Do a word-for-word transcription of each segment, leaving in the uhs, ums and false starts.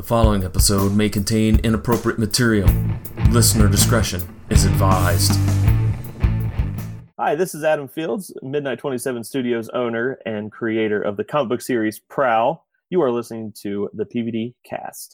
The following episode may contain inappropriate material. Listener discretion is advised. Hi, this is Adam Fields, Midnight twenty-seven Studios owner and creator of the comic book series Prowl. You are listening to the P V D Cast.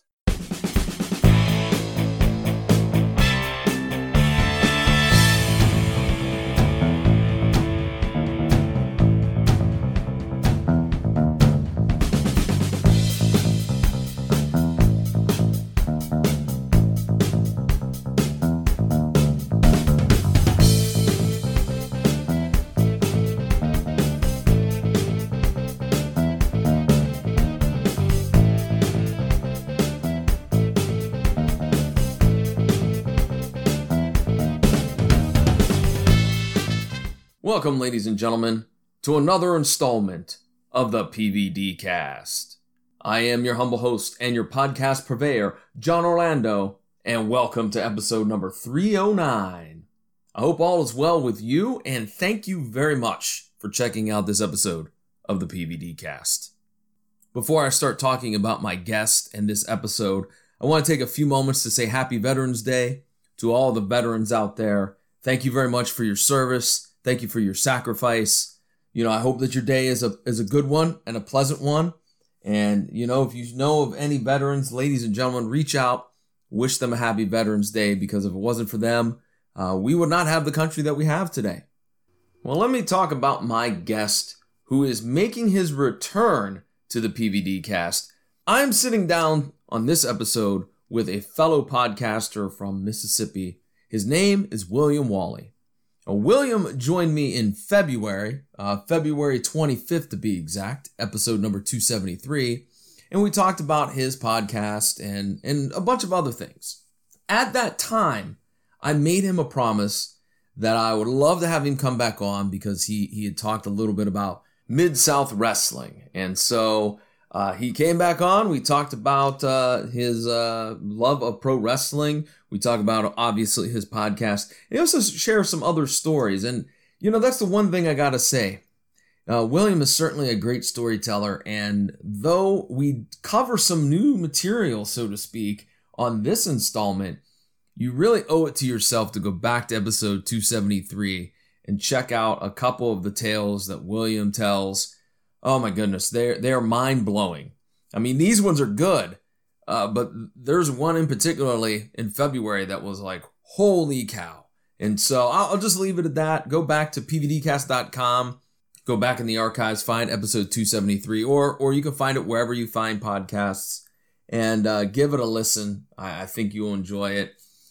Welcome, ladies and gentlemen, to another installment of the P V D Cast. I am your humble host and your podcast purveyor, John Orlando, and welcome to episode number three oh nine. I hope all is well with you, and thank you very much for checking out this episode of the P V D Cast. Before I start talking about my guest and this episode, I want to take a few moments to say Happy Veterans Day to all the veterans out there. Thank you very much for your service. Thank you for your sacrifice. You know, I hope that your day is a is a good one and a pleasant one. And, you know, if you know of any veterans, ladies and gentlemen, reach out, wish them a happy Veterans Day, because if it wasn't for them, uh, we would not have the country that we have today. Well, let me talk about my guest who is making his return to the P V D Cast. I'm sitting down on this episode with a fellow podcaster from Mississippi. His name is William Wally. Now, William joined me in February, uh, February twenty-fifth to be exact, episode number two seventy-three, and we talked about his podcast and, and a bunch of other things. At that time, I made him a promise that I would love to have him come back on because he, he had talked a little bit about Mid-South Wrestling, and so uh, he came back on. We talked about uh, his uh, love of pro wrestling. We talk about, obviously, his podcast. He also shares some other stories. And, you know, that's the one thing I got to say. Uh, William is certainly a great storyteller. And though we cover some new material, so to speak, on this installment, you really owe it to yourself to go back to episode two seventy-three and check out a couple of the tales that William tells. Oh, my goodness, they're, they're mind-blowing. I mean, these ones are good. Uh, but there's one in particularly in February that was like, holy cow. And so I'll, I'll just leave it at that. Go back to p v d cast dot com, go back in the archives, find episode two seventy-three, or or you can find it wherever you find podcasts, and uh, give it a listen. I, I think you'll enjoy it.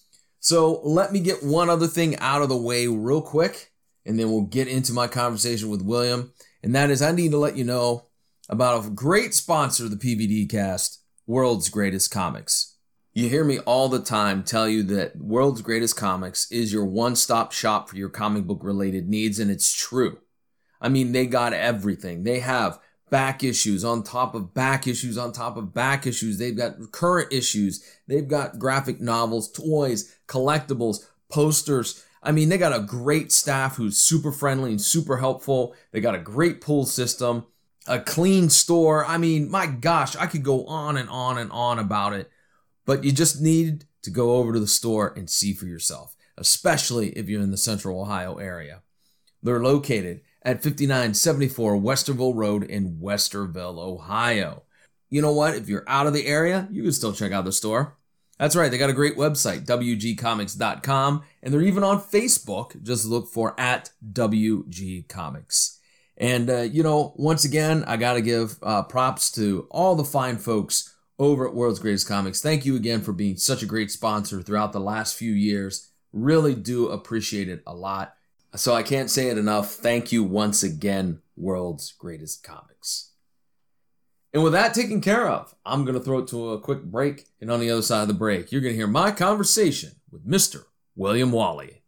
So let me get one other thing out of the way real quick, and then we'll get into my conversation with William. And that is, I need to let you know about a great sponsor of the P V D Cast, World's Greatest Comics. You hear me all the time tell you that World's Greatest Comics is your one-stop shop for your comic book related needs, and it's true. I mean, they got everything. They have back issues on top of back issues on top of back issues. They've got current issues. They've got graphic novels, toys, collectibles, posters. I mean, they got a great staff who's super friendly and super helpful. They got a great pull system. A clean store. I mean, my gosh, I could go on and on and on about it, but you just need to go over to the store and see for yourself, especially if you're in the Central Ohio area. They're located at fifty-nine seventy-four Westerville Road in Westerville, Ohio. You know what? If you're out of the area, you can still check out the store. That's right. They got a great website, w g comics dot com, and they're even on Facebook. Just look for at W G Comics. And, uh, you know, once again, I got to give uh, props to all the fine folks over at World's Greatest Comics. Thank you again for being such a great sponsor throughout the last few years. Really do appreciate it a lot. So I can't say it enough. Thank you once again, World's Greatest Comics. And with that taken care of, I'm going to throw it to a quick break. And on the other side of the break, you're going to hear my conversation with Mister William Wally.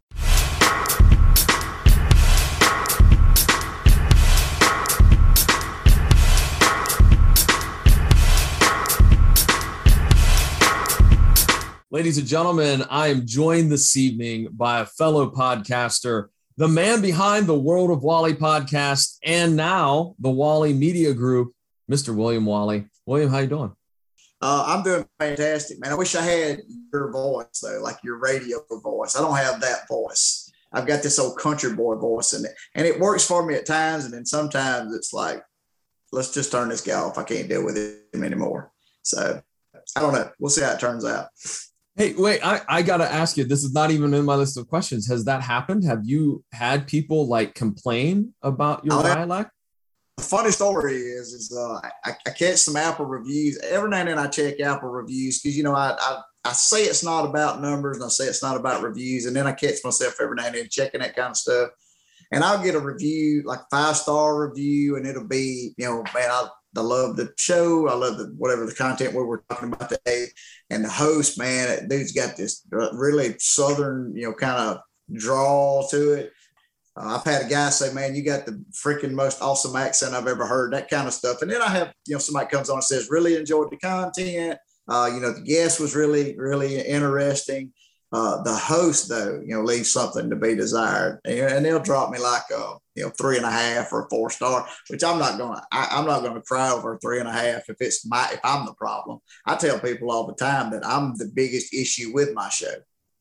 Ladies and gentlemen, I am joined this evening by a fellow podcaster, the man behind the World of Wally podcast, and now the Wally Media Group, Mister William Wally. William, how you doing? Uh, I'm doing fantastic, man. I wish I had your voice, though, like your radio voice. I don't have that voice. I've got this old country boy voice in it, and it works for me at times. And then sometimes it's like, let's just turn this guy off. I can't deal with him anymore. So I don't know. We'll see how it turns out. Hey, wait, I, I got to ask you, this is not even in my list of questions. Has that happened? Have you had people like complain about your oh, dialect? The funny story is, is uh, I, I catch some Apple reviews. Every now and then I check Apple reviews because, you know, I, I I say it's not about numbers and I say it's not about reviews. And then I catch myself every now and then checking that kind of stuff. And I'll get a review, like five-star review, and it'll be, you know, man, I, I love the show. I love the whatever the content we were talking about today. And the host, man, that dude's got this really Southern, you know, kind of drawl to it. Uh, I've had a guy say, man, you got the freaking most awesome accent I've ever heard, that kind of stuff. And then I have, you know, somebody comes on and says, really enjoyed the content. Uh, you know, the guest was really, really interesting. Uh, the host, though, you know, leaves something to be desired. And, and they'll drop me like a, you know, three and a half or a four star, which I'm not going to, I'm not going to cry over a three and a half if it's my, if I'm the problem. I tell people all the time that I'm the biggest issue with my show.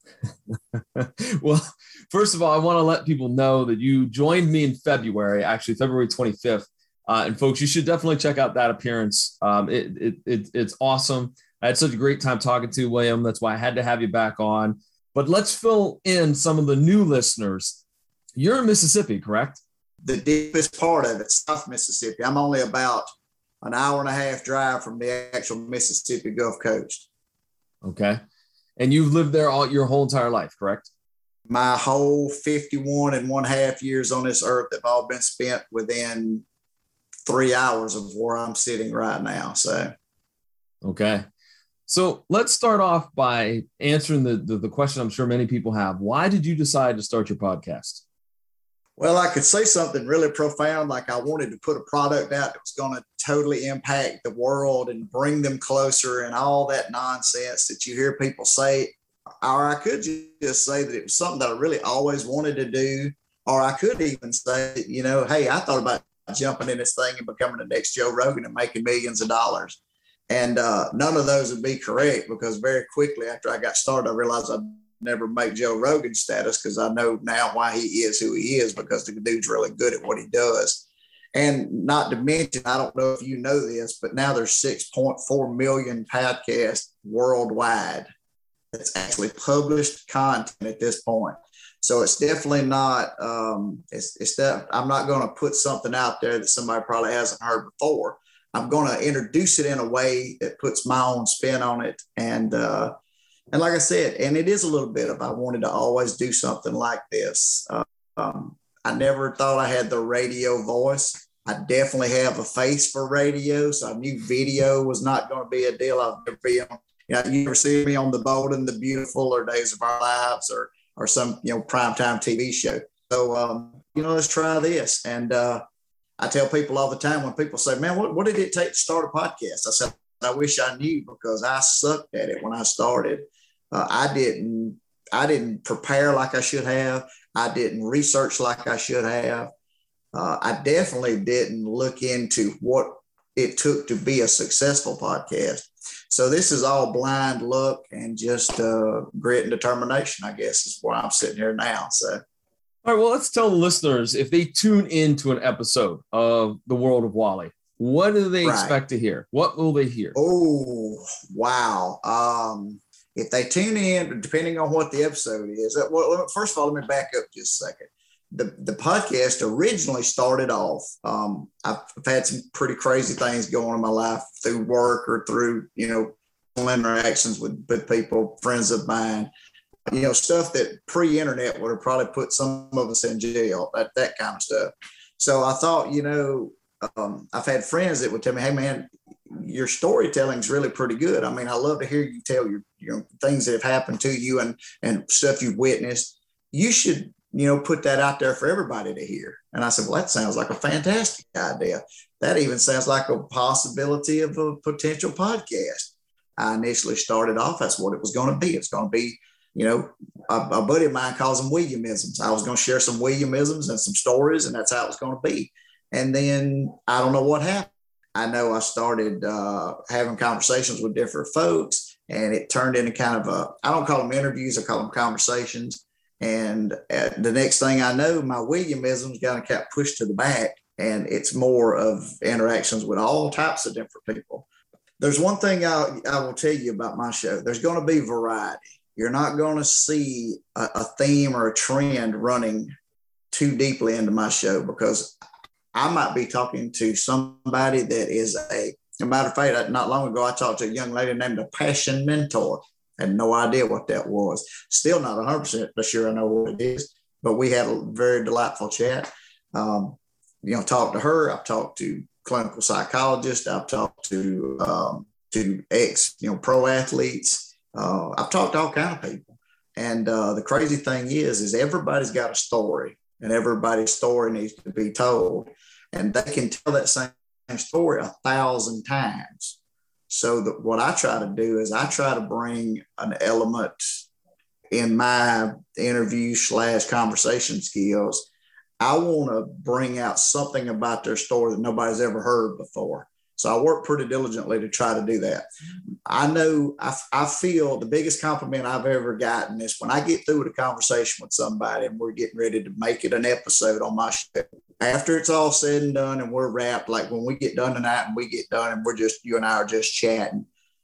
Well, first of all, I want to let people know that you joined me in February, actually February twenty-fifth. Uh, and folks, you should definitely check out that appearance. Um, it, it, it, it's awesome. I had such a great time talking to William. That's why I had to have you back on. But let's fill in some of the new listeners. You're in Mississippi, correct? The deepest part of it, South Mississippi. I'm only about an hour and a half drive from the actual Mississippi Gulf Coast. Okay. And you've lived there all your whole entire life, correct? My whole fifty-one and one half years on this earth have all been spent within three hours of where I'm sitting right now. So, okay. So let's start off by answering the, the, the question I'm sure many people have. Why did you decide to start your podcast? Well, I could say something really profound, like I wanted to put a product out that was going to totally impact the world and bring them closer and all that nonsense that you hear people say. Or I could just say that it was something that I really always wanted to do. Or I could even say, you know, hey, I thought about jumping in this thing and becoming the next Joe Rogan and making millions of dollars. And uh, none of those would be correct because very quickly after I got started, I realized I'd never make Joe Rogan status because I know now why he is who he is because the dude's really good at what he does. And not to mention, I don't know if you know this, but now there's six point four million podcasts worldwide. That's actually published content at this point. So it's definitely not, um, it's, it's that I'm not going to put something out there that somebody probably hasn't heard before. I'm going to introduce it in a way that puts my own spin on it. And, uh, and like I said, and it is a little bit of, I wanted to always do something like this. Uh, um, I never thought I had the radio voice. I definitely have a face for radio. So I knew video was not going to be a deal. I've never been on, you know, you ever see me on The Bold and the Beautiful or Days of Our Lives or, or some, you know, primetime T V show. So, um, you know, let's try this. And, uh, I tell people all the time when people say, man, what, what did it take to start a podcast? I said, I wish I knew because I sucked at it when I started. Uh, I didn't, I didn't prepare like I should have. I didn't research like I should have. Uh, I definitely didn't look into what it took to be a successful podcast. So this is all blind luck and just uh, grit and determination, I guess, is why I'm sitting here now. So. All right, well, let's tell the listeners, if they tune into an episode of The World of Wally, what do they right. expect to hear? What will they hear? Oh, wow. Um, if they tune in, depending on what the episode is, well, first of all, let me back up just a second. The, the podcast originally started off, um, I've, I've had some pretty crazy things going on in my life through work or through, you know, interactions with, with people, friends of mine. You know, stuff that pre-internet would have probably put some of us in jail, that, that kind of stuff. So I thought, you know, um, I've had friends that would tell me, hey, man, your storytelling is really pretty good. I mean, I love to hear you tell your, you know, things that have happened to you and, and stuff you've witnessed. You should, you know, put that out there for everybody to hear. And I said, well, that sounds like a fantastic idea. That even sounds like a possibility of a potential podcast. I initially started off, that's what it was going to be. It's going to be, you know, a, a buddy of mine calls them Williamisms. I was going to share some Williamisms and some stories, and that's how it was going to be. And then I don't know what happened. I know I started uh, having conversations with different folks, and it turned into kind of a, I don't call them interviews, I call them conversations. And uh, the next thing I know, my Williamisms kind of kept pushed to the back, and it's more of interactions with all types of different people. There's one thing I, I will tell you about my show. There's going to be variety. You're not going to see a, a theme or a trend running too deeply into my show, because I might be talking to somebody that is a, a matter of fact, not long ago, I talked to a young lady named a Passion Mentor. Had no idea what that was. Still not one hundred percent sure I know what it is, but we had a very delightful chat. Um, you know, talked to her. I've talked to clinical psychologists. I've talked to um, to ex, you know, pro athletes. Uh, I've talked to all kinds of people. And uh, the crazy thing is, is everybody's got a story, and everybody's story needs to be told. And they can tell that same story a thousand times. So that what I try to do is I try to bring an element in my interview slash conversation skills. I want to bring out something about their story that nobody's ever heard before. So I work pretty diligently to try to do that. I know, I, I feel the biggest compliment I've ever gotten is when I get through with a conversation with somebody and we're getting ready to make it an episode on my show. After it's all said and done and we're wrapped, like when we get done tonight and we get done and we're just, you and I are just chatting,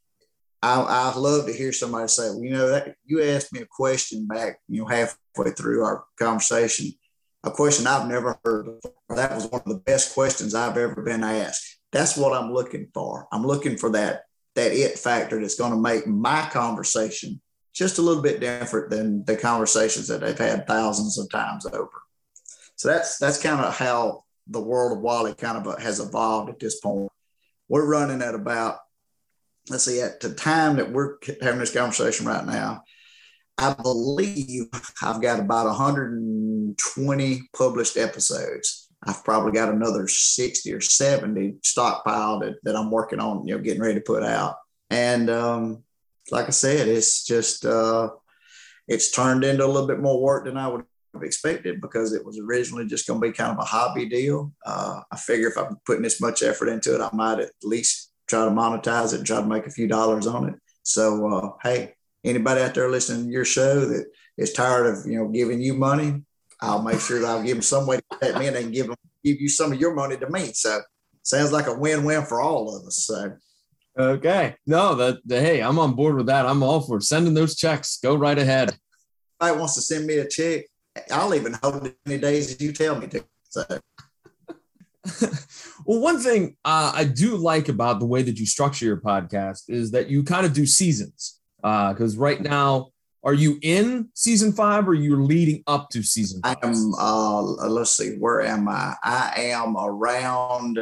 I, I love to hear somebody say, well, you know, that you asked me a question back, you know, halfway through our conversation, a question I've never heard before. That was one of the best questions I've ever been asked. That's what I'm looking for. I'm looking for that, that it factor that's going to make my conversation just a little bit different than the conversations that they've had thousands of times over. So that's that's kind of how the world of Wally kind of has evolved at this point. We're running at about, let's see, at the time that we're having this conversation right now, I believe I've got about one hundred twenty published episodes. I've probably got another sixty or seventy stockpiled that, that I'm working on, you know, getting ready to put out. And um, like I said, it's just, uh, it's turned into a little bit more work than I would have expected, because it was originally just going to be kind of a hobby deal. Uh, I figure if I'm putting this much effort into it, I might at least try to monetize it and try to make a few dollars on it. So, uh, hey, anybody out there listening to your show that is tired of, you know, giving you money, I'll make sure that I'll give them some way to pay me, and they can give them, give you some of your money to me. So sounds like a win-win for all of us. So. Okay. No, that, that hey, I'm on board with that. I'm all for sending those checks. Go right ahead. If anybody wants to send me a check, I'll even hold it any days as you tell me to. So. Well, one thing uh, I do like about the way that you structure your podcast is that you kind of do seasons. Because uh, right now, are you in season five, or you're leading up to season five? I am, uh, let's see, where am I? I am around,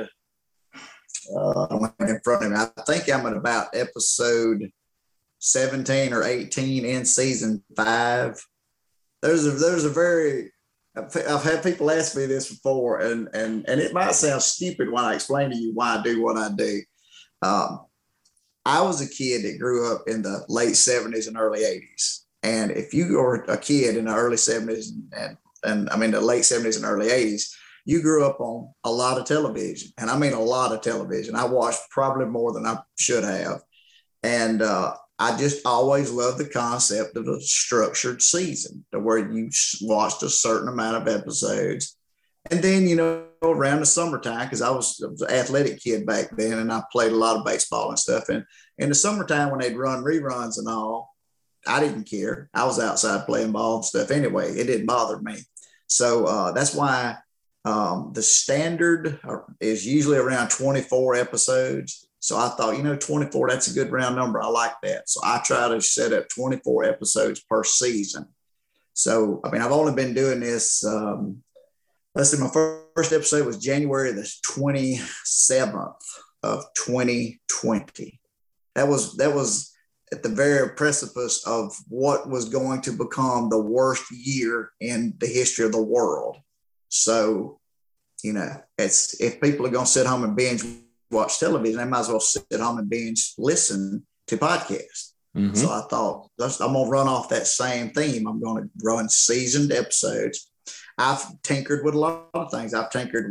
uh, in front of me. I think I'm at about episode seventeen or eighteen in season five. There's a, there's a very, I've had people ask me this before, and, and, and it might sound stupid when I explain to you why I do what I do. Um, I was a kid that grew up in the late seventies and early eighties. And if you were a kid in the early seventies and, and I mean, the late seventies and early eighties, you grew up on a lot of television. And I mean, a lot of television. I watched probably more than I should have. And uh, I just always loved the concept of a structured season, to where you watched a certain amount of episodes. And then, you know, around the summertime, because I was, I was an athletic kid back then, and I played a lot of baseball and stuff. And in the summertime, when they'd run reruns and all, I didn't care. I was outside playing ball and stuff anyway. It didn't bother me. So uh, that's why um, the standard is usually around twenty-four episodes. So I thought, you know, twenty-four, that's a good round number. I like that. So I try to set up twenty-four episodes per season. So, I mean, I've only been doing this. Um, let's see, my first episode was January the twenty-seventh of twenty twenty. That was, that was, at the very precipice of what was going to become the worst year in the history of the world. So, you know, it's, if people are going to sit home and binge watch television, they might as well sit at home and binge listen to podcasts. Mm-hmm. So I thought, I'm going to run off that same theme. I'm going to run seasoned episodes. I've tinkered with a lot of things. I've tinkered with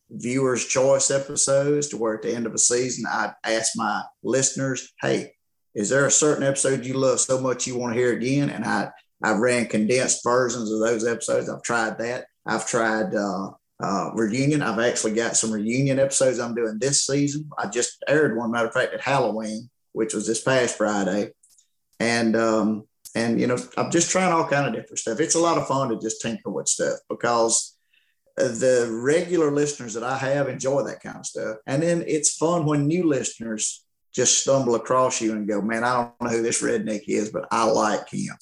viewers' choice episodes to where at the end of a season, I'd ask my listeners, hey, is there a certain episode you love so much you want to hear again? And I, I ran condensed versions of those episodes. I've tried that. I've tried uh, uh, reunion. I've actually got some reunion episodes I'm doing this season. I just aired one, matter of fact, at Halloween, which was this past Friday. And, um, and you know, I'm just trying all kind of different stuff. It's a lot of fun to just tinker with stuff because the regular listeners that I have enjoy that kind of stuff. And then it's fun when new listeners just stumble across you and go, man, I don't know who this redneck is, but I like him.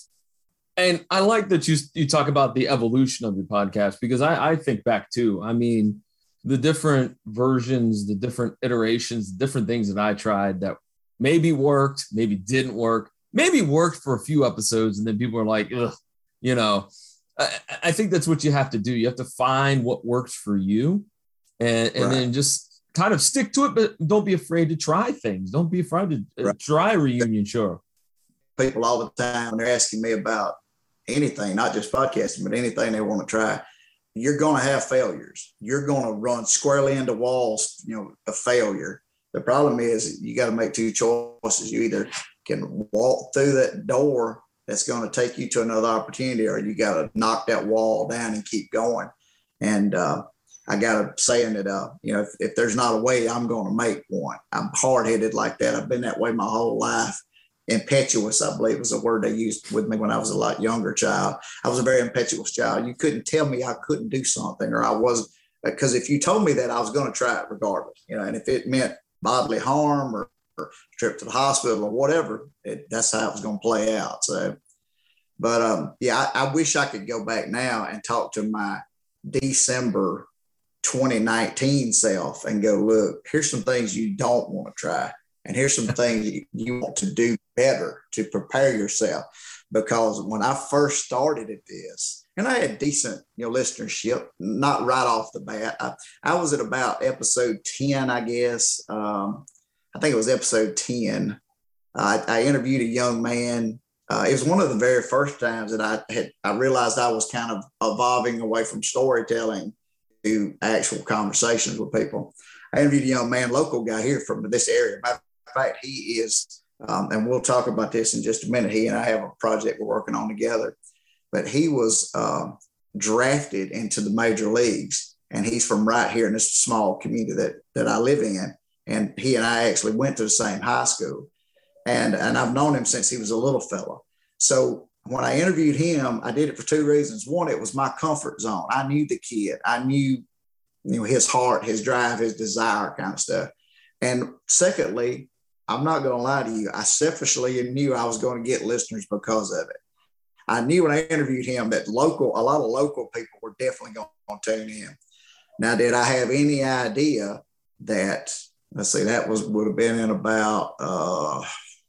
And I like that you you talk about the evolution of your podcast, because I, I think back too. I mean, the different versions, the different iterations, the different things that I tried that maybe worked, maybe didn't work, maybe worked for a few episodes. And then people are like, ugh, you know, I, I think that's what you have to do. You have to find what works for you and, and right. then just kind of stick to it, but don't be afraid to try things. Don't be afraid to right. try a reunion show. People all the time, when they're asking me about anything, not just podcasting, but anything they want to try, you're going to have failures. You're going to run squarely into walls, you know, a failure. The problem is you got to make two choices. You either can walk through that door that's going to take you to another opportunity, or you got to knock that wall down and keep going. And uh, I got a saying that, uh, you know, if, if there's not a way, I'm going to make one. I'm hard-headed like that. I've been that way my whole life. Impetuous, I believe, was a word they used with me when I was a lot younger child. I was a very impetuous child. You couldn't tell me I couldn't do something, or I wasn't, because if you told me that, I was going to try it regardless, you know, and if it meant bodily harm or, or trip to the hospital or whatever, it, that's how it was going to play out. So, but um, yeah, I, I wish I could go back now and talk to my December twenty nineteen self and go, look, here's some things you don't want to try. And here's some things you want to do better to prepare yourself. Because when I first started at this, and I had decent, you know, listenership, not right off the bat. I, I was at about episode ten, I guess. Um, I think it was episode ten. I, I interviewed a young man. Uh, it was one of the very first times that I had, I realized I was kind of evolving away from storytelling to actual conversations with people. I interviewed a young man, local guy here from this area. Matter of fact, he is, um, and we'll talk about this in just a minute. He and I have a project we're working on together. But he was uh, drafted into the major leagues, and he's from right here in this small community that that I live in. And he and I actually went to the same high school, and and I've known him since he was a little fella. So when I interviewed him, I did it for two reasons. One, it was my comfort zone. I knew the kid. I knew, you know, his heart, his drive, his desire, kind of stuff. And secondly, I'm not going to lie to you, I selfishly knew I was going to get listeners because of it. I knew when I interviewed him that local, a lot of local people were definitely going to tune in. Now, did I have any idea that, let's see, that was would have been in about uh,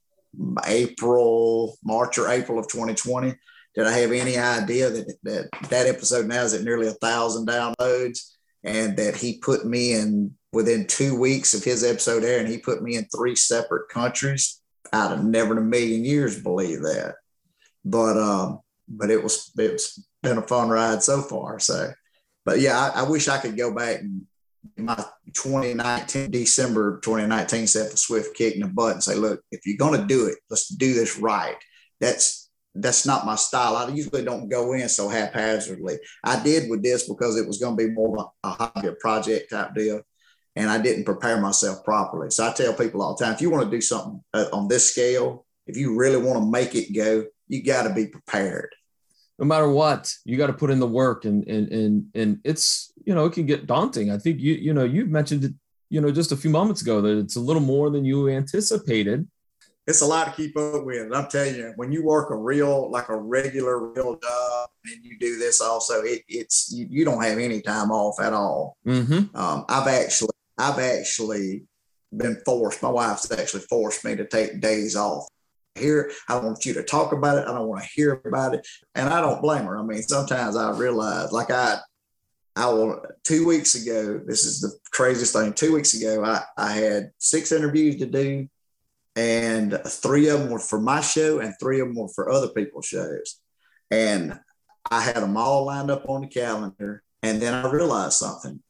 April, March or April of twenty twenty. Did I have any idea that that, that episode now is at nearly a thousand downloads, and that he put me in within two weeks of his episode air, and he put me in three separate countries? I'd have never in a million years believed that. But um, but it was it's been a fun ride so far. So, but yeah, I, I wish I could go back and my twenty nineteen December twenty nineteen self a swift kick in the butt and say, look, if you're going to do it, let's do this right. That's that's not my style. I usually don't go in so haphazardly. I did with this because it was going to be more of a, a hobby, a project type deal, and I didn't prepare myself properly. So I tell people all the time, if you want to do something uh, on this scale, if you really want to make it go, you got to be prepared. No matter what, you got to put in the work, and and and and it's, you know, it can get daunting. I think you you know you've mentioned it, you know, just a few moments ago, that it's a little more than you anticipated. It's a lot to keep up with. And I'm telling you, when you work a real, like a regular real job, and you do this also, it, it's you, you don't have any time off at all. Mm-hmm. Um, I've actually I've actually been forced. My wife's actually forced me to take days off. Here, I don't want you to talk about it. I don't want to hear about it. And I don't blame her. I mean, sometimes I realize, like I, I will, two weeks ago, this is the craziest thing. Two weeks ago, I, I had six interviews to do, and three of them were for my show and three of them were for other people's shows. And I had them all lined up on the calendar. And then I realized something.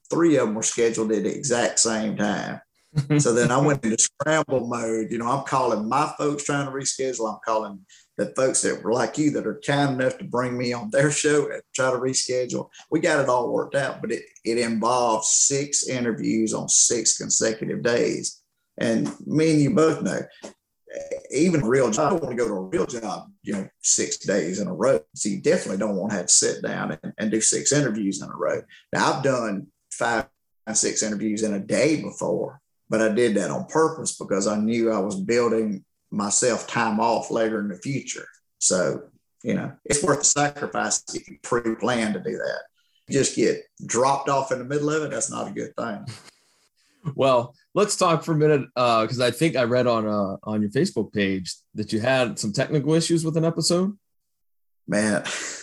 three of them were scheduled at the exact same time. So then I went into scramble mode. You know, I'm calling my folks trying to reschedule. I'm calling the folks that were like you that are kind enough to bring me on their show and try to reschedule. We got it all worked out, but it, it involved six interviews on six consecutive days. And me and you both know, even a real job, I don't want to go to a real job, you know, six days in a row. So you definitely don't want to have to sit down and, and do six interviews in a row. Now, I've done five and six interviews in a day before, but I did that on purpose because I knew I was building myself time off later in the future. So, you know, it's worth the sacrifice if you pre-plan to do that. You just get dropped off in the middle of it. That's not a good thing. Well, let's talk for a minute because uh, I think I read on uh, on your Facebook page that you had some technical issues with an episode. Man,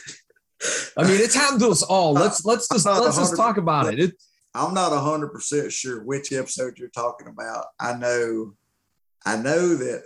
I mean, it's happened to us all. Let's let's just let's just talk about it. it. I'm not a hundred percent sure which episode you're talking about. I know, I know that.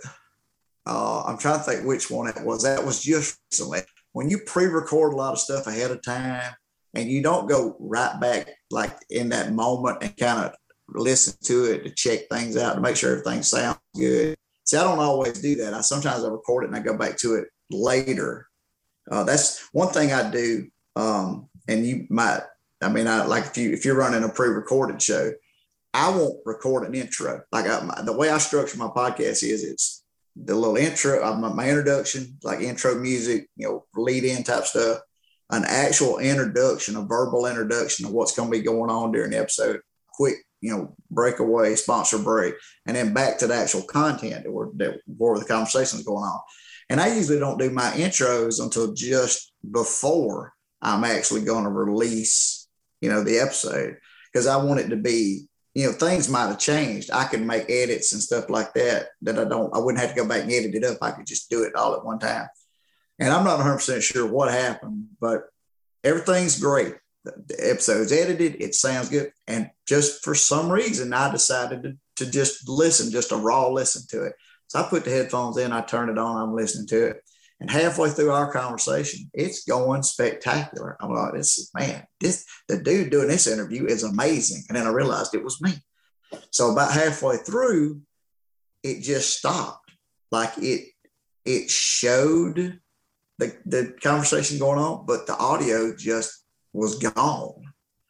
Uh, I'm trying to think which one it was. That was just recently. When you pre-record a lot of stuff ahead of time, and you don't go right back like in that moment and kind of listen to it to check things out to make sure everything sounds good. See, I don't always do that. I sometimes I record it and I go back to it later. Uh, that's one thing I do. Um, and you might, I mean, I like if you if you're running a pre-recorded show, I won't record an intro. Like I, my, the way I structure my podcast is it's the little intro, uh, my, my introduction, like intro music, you know, lead in type stuff, an actual introduction, a verbal introduction of what's going to be going on during the episode, quick, you know, breakaway, sponsor break, and then back to the actual content that we're, that where the conversation is going on. And I usually don't do my intros until just before I'm actually going to release, you know, the episode, because I want it to be, you know, things might have changed. I can make edits and stuff like that, that I don't, I wouldn't have to go back and edit it up. I could just do it all at one time. And I'm not one hundred percent sure what happened, but everything's great. The episode's edited, it sounds good. And just for some reason, I decided to, to just listen, just a raw listen to it. So I put the headphones in, I turn it on, I'm listening to it. And halfway through our conversation, it's going spectacular. I'm like, this man, this the dude doing this interview is amazing. And then I realized it was me. So about halfway through, it just stopped. Like it, it showed the, the conversation going on, but the audio just was gone.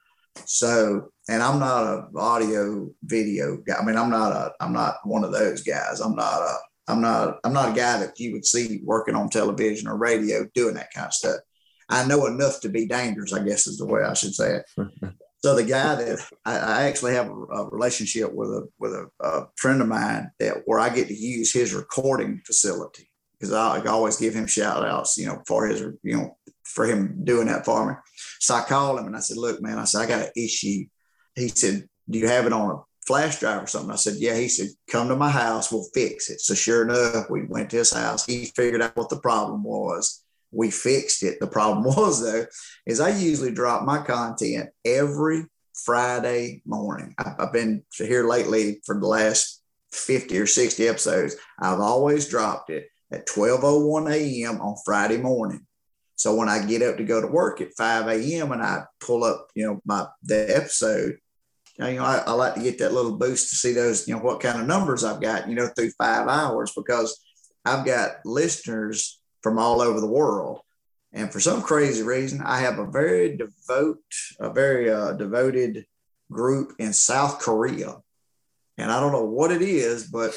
So, and I'm not a audio video guy. I mean, I'm not a, I'm not one of those guys. I'm not a, I'm not, I'm not a guy that you would see working on television or radio doing that kind of stuff. I know enough to be dangerous, I guess is the way I should say it. So the guy that I, I actually have a, a relationship with a, with a, a friend of mine that where I get to use his recording facility because I, I always give him shout outs, you know, for his, you know, for him doing that for me. So I called him and I said, look, man, I said, I got an issue. He said, do you have it on a flash drive or something? I said, yeah. He said, come to my house, we'll fix it. So sure enough, we went to his house. He figured out what the problem was. We fixed it. The problem was, though, is I usually drop my content every Friday morning. I've been here lately for the last fifty or sixty episodes. I've always dropped it at twelve oh one a.m. on Friday morning. So when I get up to go to work at five a.m. and I pull up, you know, my the episode, you know, I, I like to get that little boost to see those, you know, what kind of numbers I've got, you know, through five hours because I've got listeners from all over the world. And for some crazy reason, I have a very devote, a very uh, devoted group in South Korea. And I don't know what it is, but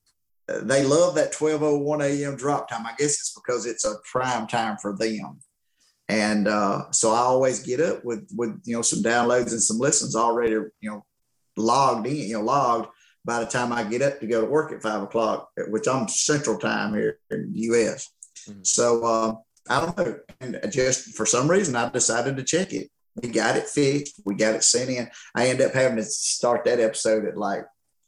they love that twelve oh one a.m. drop time. I guess it's because it's a prime time for them. And uh, so I always get up with, with, you know, some downloads and some listens already, you know, logged in, you know, logged by the time I get up to go to work at five o'clock, which I'm central time here in the U S. Mm-hmm. So uh, I don't know. And just for some reason, I decided to check it. We got it fixed. We got it sent in. I ended up having to start that episode at like,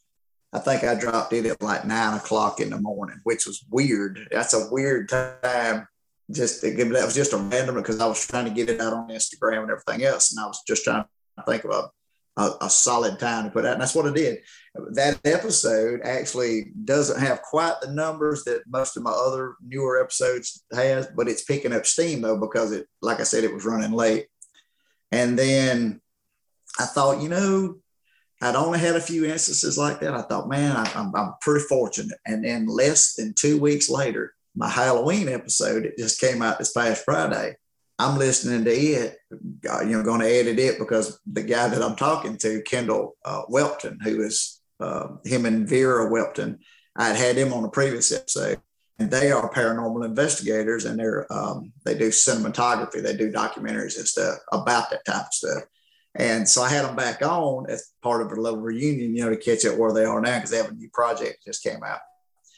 I think I dropped it at like nine o'clock in the morning, which was weird. That's a weird time. Just to give that was just a random because I was trying to get it out on Instagram and everything else. And I was just trying to think of a, a, a solid time to put out. And that's what I did. That episode actually doesn't have quite the numbers that most of my other newer episodes has, but it's picking up steam though, because it, like I said, it was running late. And then I thought, you know, I'd only had a few instances like that. I thought, man, I, I'm, I'm pretty fortunate. And then less than two weeks later, my Halloween episode, it just came out this past Friday. I'm listening to it, you know, going to edit it because the guy that I'm talking to, Kendall uh, Welpton, who is uh, him and Vera Welpton, I'd had him on a previous episode. And they are paranormal investigators, and they're um, they do cinematography, they do documentaries and stuff about that type of stuff. And so I had them back on as part of a little reunion, you know, to catch up where they are now because they have a new project that just came out.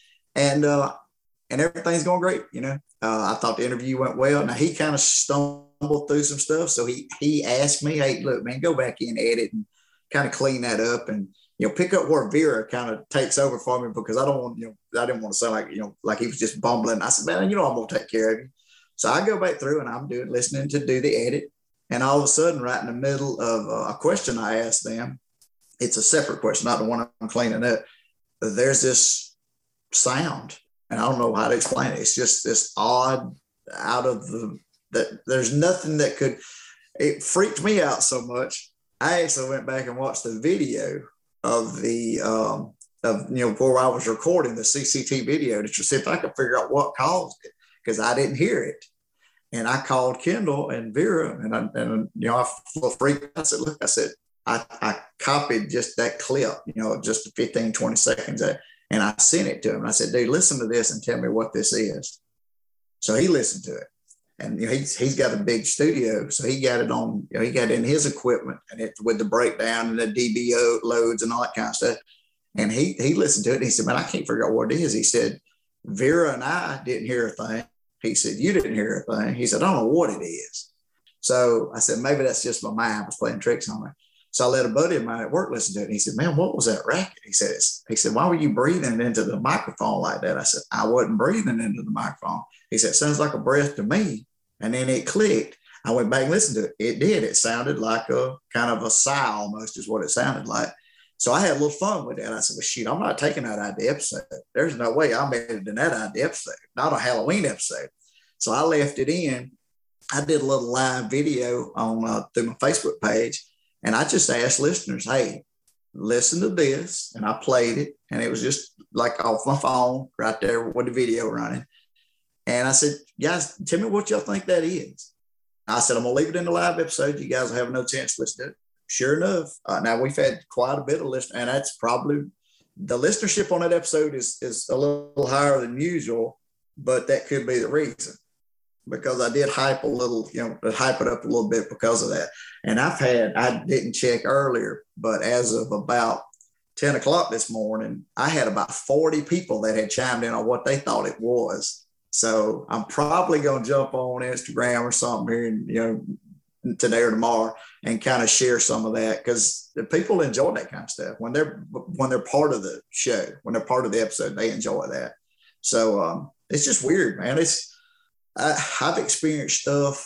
And uh, and everything's going great, you know. Uh, I thought the interview went well. Now, he kind of stumbled through some stuff. So he he asked me, hey, look, man, go back in, edit, and kind of clean that up and, you know, pick up where Vera kind of takes over for me because I don't want, you know, I didn't want to sound like, you know, like he was just bumbling. I said, man, you know, I'm going to take care of you. So I go back through and I'm doing, listening to do the edit. And all of a sudden, right in the middle of a question I asked them, it's a separate question, not the one I'm cleaning up. There's this sound, and I don't know how to explain it. It's just this odd, out of the, that there's nothing that could, it freaked me out so much. I actually went back and watched the video of the, um, of, you know, where I was recording the C C T V video to see if I could figure out what caused it because I didn't hear it. And I called Kendall and Vera, and, I, and you know, I was a little freaked. I said, look, I said, I, I copied just that clip, you know, just fifteen, twenty seconds, and I sent it to him. And I said, dude, listen to this and tell me what this is. So he listened to it. And you know, he's, he's got a big studio. So he got it on, you know, he got it in his equipment and it with the breakdown and the D B O loads and all that kind of stuff. And he he listened to it and he said, man, I can't figure out what it is. He said, Vera and I didn't hear a thing. He said, you didn't hear a thing. He said, I don't know what it is. So I said, maybe that's just my mind was playing tricks on me. So I let a buddy of mine at work listen to it. And he said, man, what was that racket? He says, he said, why were you breathing into the microphone like that? I said, I wasn't breathing into the microphone. He said, sounds like a breath to me. And then it clicked. I went back and listened to it. It did. It sounded like a kind of a sigh almost is what it sounded like. So I had a little fun with that. I said, well, shoot, I'm not taking that out of the episode. There's no way I'm editing that out of the episode, not a Halloween episode. So I left it in. I did a little live video on uh, through my Facebook page. And I just asked listeners, hey, listen to this. And I played it. And it was just like off my phone right there with the video running. And I said, guys, tell me what y'all think that is. I said, I'm going to leave it in the live episode. You guys will have no chance to listen to it. Sure enough, uh, now we've had quite a bit of listeners, and that's probably the listenership on that episode is, is a little higher than usual, but that could be the reason because I did hype a little, you know, hype it up a little bit because of that. And I've had, I didn't check earlier, but as of about ten o'clock this morning, I had about forty people that had chimed in on what they thought it was. So I'm probably going to jump on Instagram or something here and, you know, today or tomorrow and kind of share some of that because the people enjoy that kind of stuff when they're when they're part of the show, when they're part of the episode, they enjoy that. So um, it's just weird, man. It's I, I've experienced stuff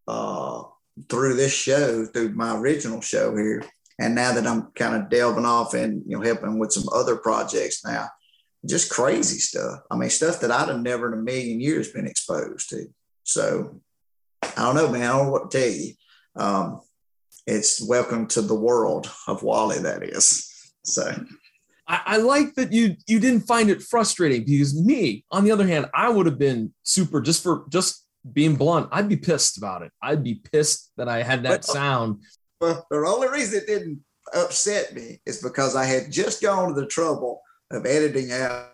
uh, through this show, through my original show here, and now that I'm kind of delving off and you know helping with some other projects now, just crazy stuff. I mean, stuff that I'd have never in a million years been exposed to. So I don't know, man. I don't know what to tell you. Um, it's welcome to the world of Wally, that is. So I, I like that you you didn't find it frustrating because me, on the other hand, I would have been super just for just being blunt. I'd be pissed about it. I'd be pissed that I had that but, sound. Well, the only reason it didn't upset me is because I had just gone to the trouble of editing out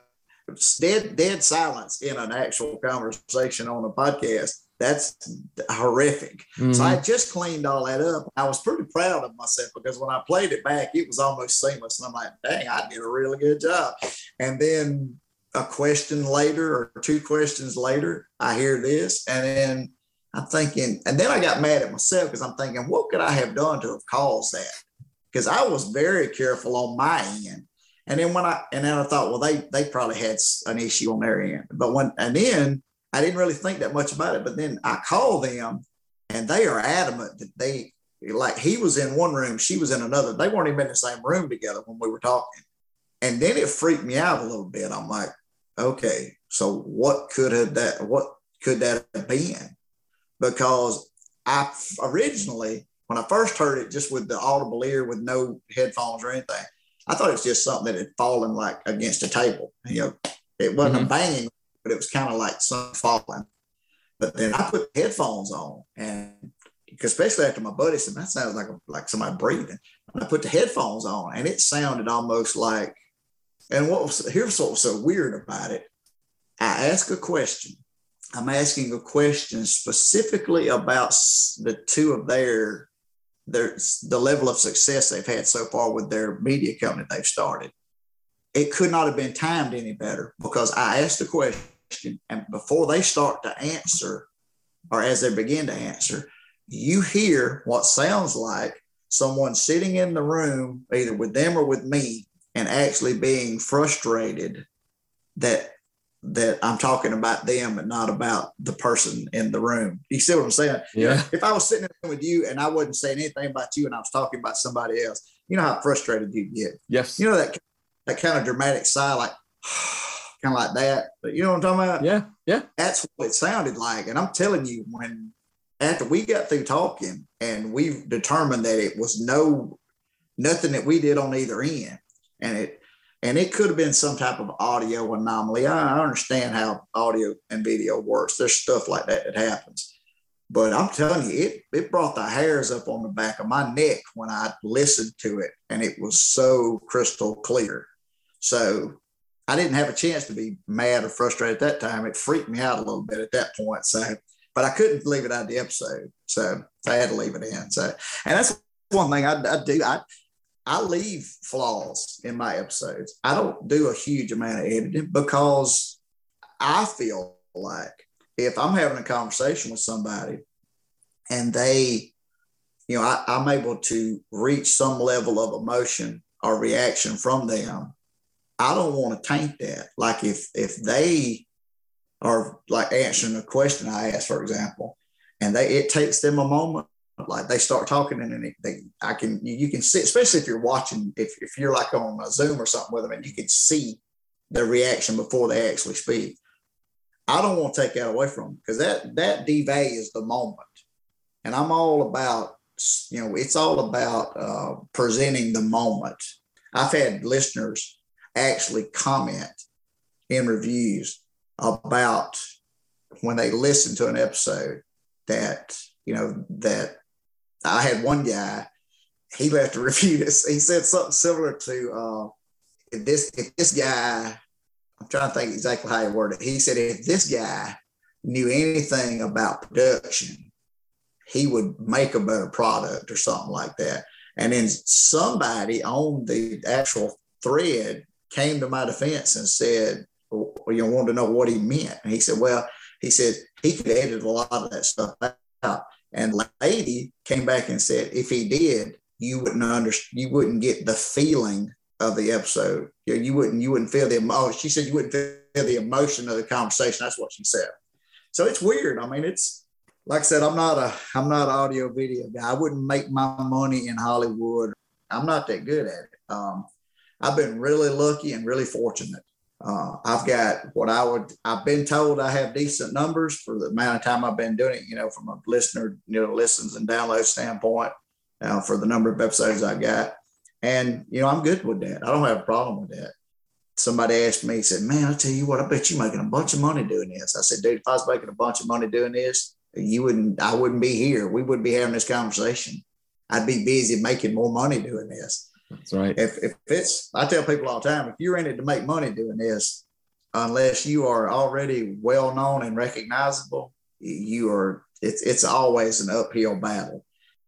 dead dead silence in an actual conversation on a podcast. That's horrific. Mm-hmm. So I just cleaned all that up. I was pretty proud of myself because when I played it back, it was almost seamless. And I'm like, dang, I did a really good job. And then a question later or two questions later, I hear this. And then I'm thinking, and then I got mad at myself because I'm thinking, what could I have done to have caused that? Because I was very careful on my end. And then when I, and then I thought, well, they, they probably had an issue on their end. But when, and then, I didn't really think that much about it, but then I called them and they are adamant that they, like he was in one room, she was in another. They weren't even in the same room together when we were talking. And then it freaked me out a little bit. I'm like, okay, so what could have that, what could that have been? Because I originally, when I first heard it, just with the audible ear with no headphones or anything, I thought it was just something that had fallen like against a table. You know, it wasn't mm-hmm. a banging, but it was kind of like something falling. But then I put headphones on, and especially after my buddy said, that sounds like a, like somebody breathing. And I put the headphones on, and it sounded almost like, and what was, here's what was so weird about it. I ask a question. I'm asking a question specifically about the two of their, their, the level of success they've had so far with their media company they've started. It could not have been timed any better, because I asked a question, and before they start to answer, or as they begin to answer, you hear what sounds like someone sitting in the room, either with them or with me, and actually being frustrated that that I'm talking about them and not about the person in the room. You see what I'm saying? Yeah. You know, if I was sitting in the room with you and I wasn't saying anything about you and I was talking about somebody else, you know how frustrated you get. Yes. You know that that kind of dramatic sigh, like kind of like that. But you know what I'm talking about? Yeah. Yeah. That's what it sounded like. And I'm telling you, when after we got through talking and we determined that it was no nothing that we did on either end, and it and it could have been some type of audio anomaly. I, I understand how audio and video works. There's stuff like that that happens. But I'm telling you, it it brought the hairs up on the back of my neck when I listened to it, and it was so crystal clear. So I didn't have a chance to be mad or frustrated at that time. It freaked me out a little bit at that point. So, but I couldn't leave it out of the episode. So I had to leave it in. So, and that's one thing I, I do. I, I leave flaws in my episodes. I don't do a huge amount of editing, because I feel like if I'm having a conversation with somebody and they, you know, I, I'm able to reach some level of emotion or reaction from them, I don't want to taint that. Like if if they are like answering a question I asked, for example, and they it takes them a moment, like they start talking and then they, I can you, you can see, especially if you're watching, if if you're like on a Zoom or something with them, and you can see their reaction before they actually speak. I don't want to take that away from them, because that that devalues the moment. And I'm all about, you know, it's all about uh, presenting the moment. I've had listeners actually comment in reviews about when they listen to an episode that, you know, that I had one guy, he left a review. This, he said something similar to uh, if this, if this guy, I'm trying to think exactly how he worded it. He said, if this guy knew anything about production, he would make a better product or something like that. And then somebody on the actual thread came to my defense and said, well, you want to know what he meant. And he said, well, he said he could edit a lot of that stuff out. And the lady came back and said, if he did, you wouldn't understand, you wouldn't get the feeling of the episode. You, know, you wouldn't, you wouldn't feel the emotion. She said you wouldn't feel the emotion of the conversation. That's what she said. So it's weird. I mean, it's like I said, I'm not a, I'm not an audio video guy. I wouldn't make my money in Hollywood. I'm not that good at it. Um, I've been really lucky and really fortunate. Uh, I've got what I would, I've been told I have decent numbers for the amount of time I've been doing it, you know, from a listener, you know, listens and download standpoint, uh, for the number of episodes I got. And, you know, I'm good with that. I don't have a problem with that. Somebody asked me, he said, man, I tell you what, I bet you're making a bunch of money doing this. I said, dude, if I was making a bunch of money doing this, you wouldn't, I wouldn't be here. We wouldn't be having this conversation. I'd be busy making more money doing this. That's right. If, if it's, I tell people all the time, if you're in it to make money doing this, unless you are already well known and recognizable, you are, it's, it's always an uphill battle.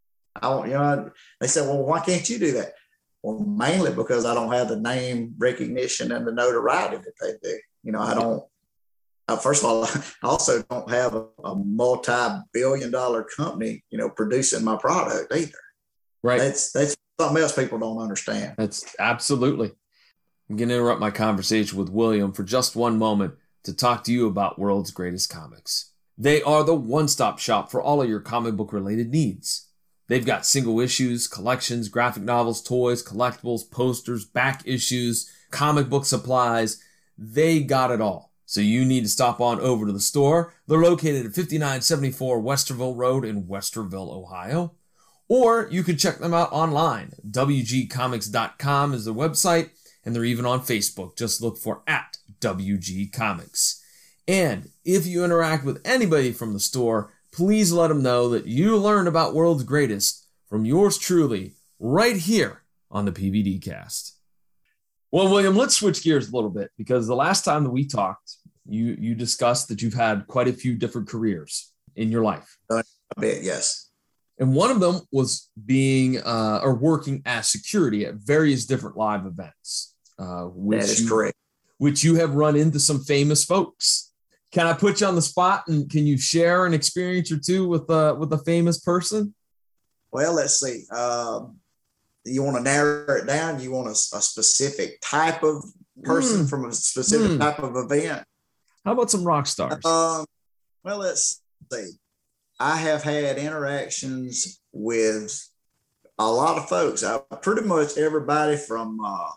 I, you know, they said, well, why can't you do that? Well, mainly because I don't have the name recognition and the notoriety that they do. You know, I don't, uh, first of all, I also don't have a, a multi-billion dollar company, you know, producing my product either. Right. That's, that's something else people don't understand. That's absolutely. I'm going to interrupt my conversation with William for just one moment to talk to you about World's Greatest Comics. They are the one-stop shop for all of your comic book related needs. They've got single issues, collections, graphic novels, toys, collectibles, posters, back issues, comic book supplies. They got it all. So you need to stop on over to the store. They're located at fifty-nine seventy-four Westerville Road in Westerville, Ohio. Or you can check them out online. W G comics dot com is the website, and they're even on Facebook. Just look for at W G Comics. And if you interact with anybody from the store, please let them know that you learned about World's Greatest from yours truly right here on the P V D Cast. Well, William, let's switch gears a little bit, because the last time that we talked, you you discussed that you've had quite a few different careers in your life. A bit, yes. And one of them was being uh, or working as security at various different live events. Uh, which that is you, correct. Which you have run into some famous folks. Can I put you on the spot, and can you share an experience or two with uh, with a famous person? Well, let's see. Um, you want to narrow it down? You want a, a specific type of person mm. from a specific mm. type of event? How about some rock stars? Um, well, let's see. I have had interactions with a lot of folks. I, pretty much everybody from uh,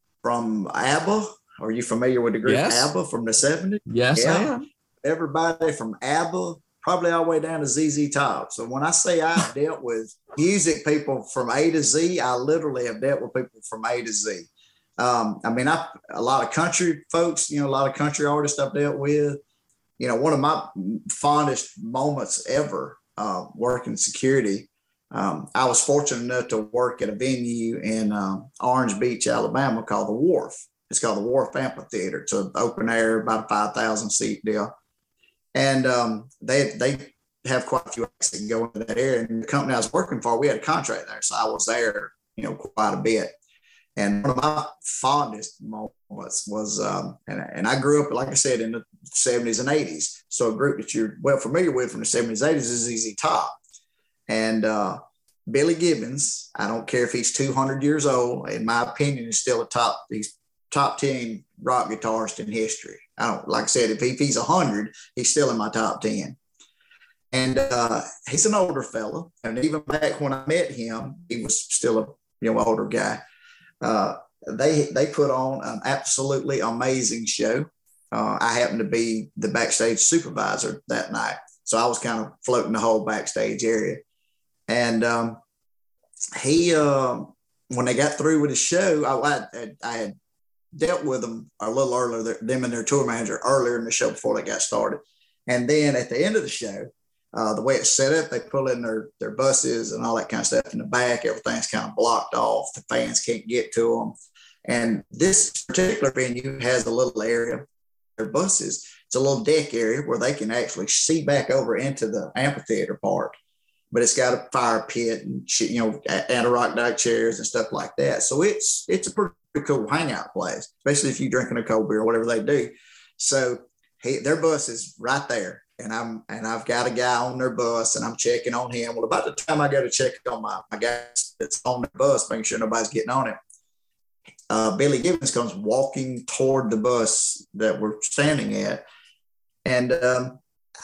from ABBA. Are you familiar with the group yes. ABBA from the seventies? Yes, yeah. I am. Everybody from ABBA, probably all the way down to Z Z Top. So when I say I've dealt with music people from A to Z, I literally have dealt with people from A to Z. Um, I mean, I a lot of country folks, you know, a lot of country artists I've dealt with. You know, one of my fondest moments ever uh, working security, um, I was fortunate enough to work at a venue in um, Orange Beach, Alabama called The Wharf. It's called the Wharf Amphitheater. It's an open air, about a five thousand seat deal. And um, they they have quite a few acts that can go into that area. And the company I was working for, we had a contract there. So I was there, you know, quite a bit. And one of my fondest moments was, um, and, and I grew up, like I said, in the seventies and eighties. So a group that you're well familiar with from the seventies, eighties is Z Z Top. And uh, Billy Gibbons, I don't care if he's two hundred years old, in my opinion, is still a top, he's top ten rock guitarist in history. I don't, like I said, if, he, if he's one hundred, he's still in my top ten. And uh, he's an older fella. And even back when I met him, he was still a you know older guy. Uh, they they put on an absolutely amazing show. Uh, I happened to be the backstage supervisor that night. So I was kind of floating the whole backstage area. And um, he, uh, when they got through with the show, I, I, I had dealt with them a little earlier, them and their tour manager earlier in the show before they got started. And then at the end of the show, uh, the way it's set up, they pull in their, their buses and all that kind of stuff in the back. Everything's kind of blocked off. The fans can't get to them. And this particular venue has a little area, their buses. It's a little deck area where they can actually see back over into the amphitheater part. But it's got a fire pit and shit, you know, Adirondack chairs and stuff like that. So it's it's a pretty cool hangout place, especially if you're drinking a cold beer or whatever they do. So he, their bus is right there, and I'm and I've got a guy on their bus, and I'm checking on him. Well, about the time I go to check on my my guy that's on the bus, making sure nobody's getting on it, uh, Billy Gibbons comes walking toward the bus that we're standing at, and um,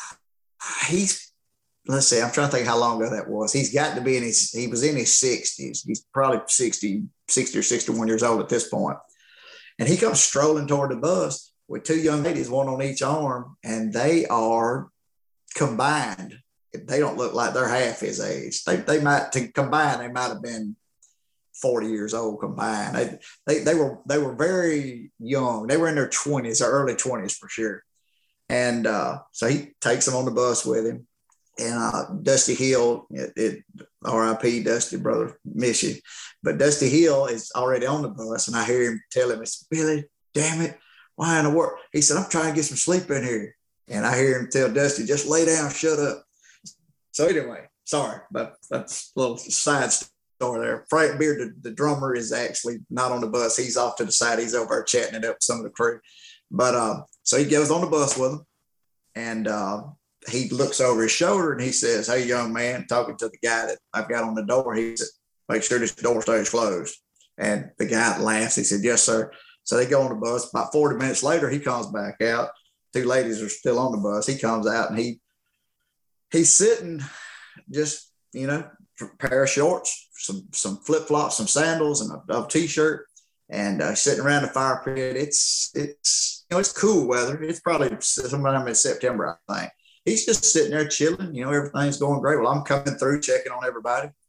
he's. Let's see, I'm trying to think how long ago that was. He's got to be in his, he was in his sixties. He's probably sixty, sixty or sixty-one years old at this point. And he comes strolling toward the bus with two young ladies, one on each arm, and they are combined. They don't look like they're half his age. They, they might, to combine, they might have been forty years old combined. They, they, they were, they were very young. They were in their twenties or early twenties for sure. And uh, so he takes them on the bus with him. And uh, Dusty Hill, it, it, R I P Dusty, brother, miss you. But Dusty Hill is already on the bus, and I hear him tell him, "It's Billy, damn it, why in the world?" He said, "I'm trying to get some sleep in here." And I hear him tell Dusty, "Just lay down, shut up." So anyway, sorry, but that's a little side story there. Frank Beard, the, the drummer, is actually not on the bus. He's off to the side. He's over there chatting it up with some of the crew. But uh, so he goes on the bus with them, and uh, he looks over his shoulder and he says, "Hey, young man," talking to the guy that I've got on the door. He said, "Make sure this door stays closed." And the guy laughs. He said, "Yes, sir." So they go on the bus. About forty minutes later, he comes back out. Two ladies are still on the bus. He comes out and he he's sitting just, you know, a pair of shorts, some some flip-flops, some sandals, and a, a t-shirt, and uh, sitting around the fire pit. It's, it's, you know, it's cool weather. It's probably sometime in September, I think. He's just sitting there chilling. You know, everything's going great. Well, I'm coming through checking on everybody.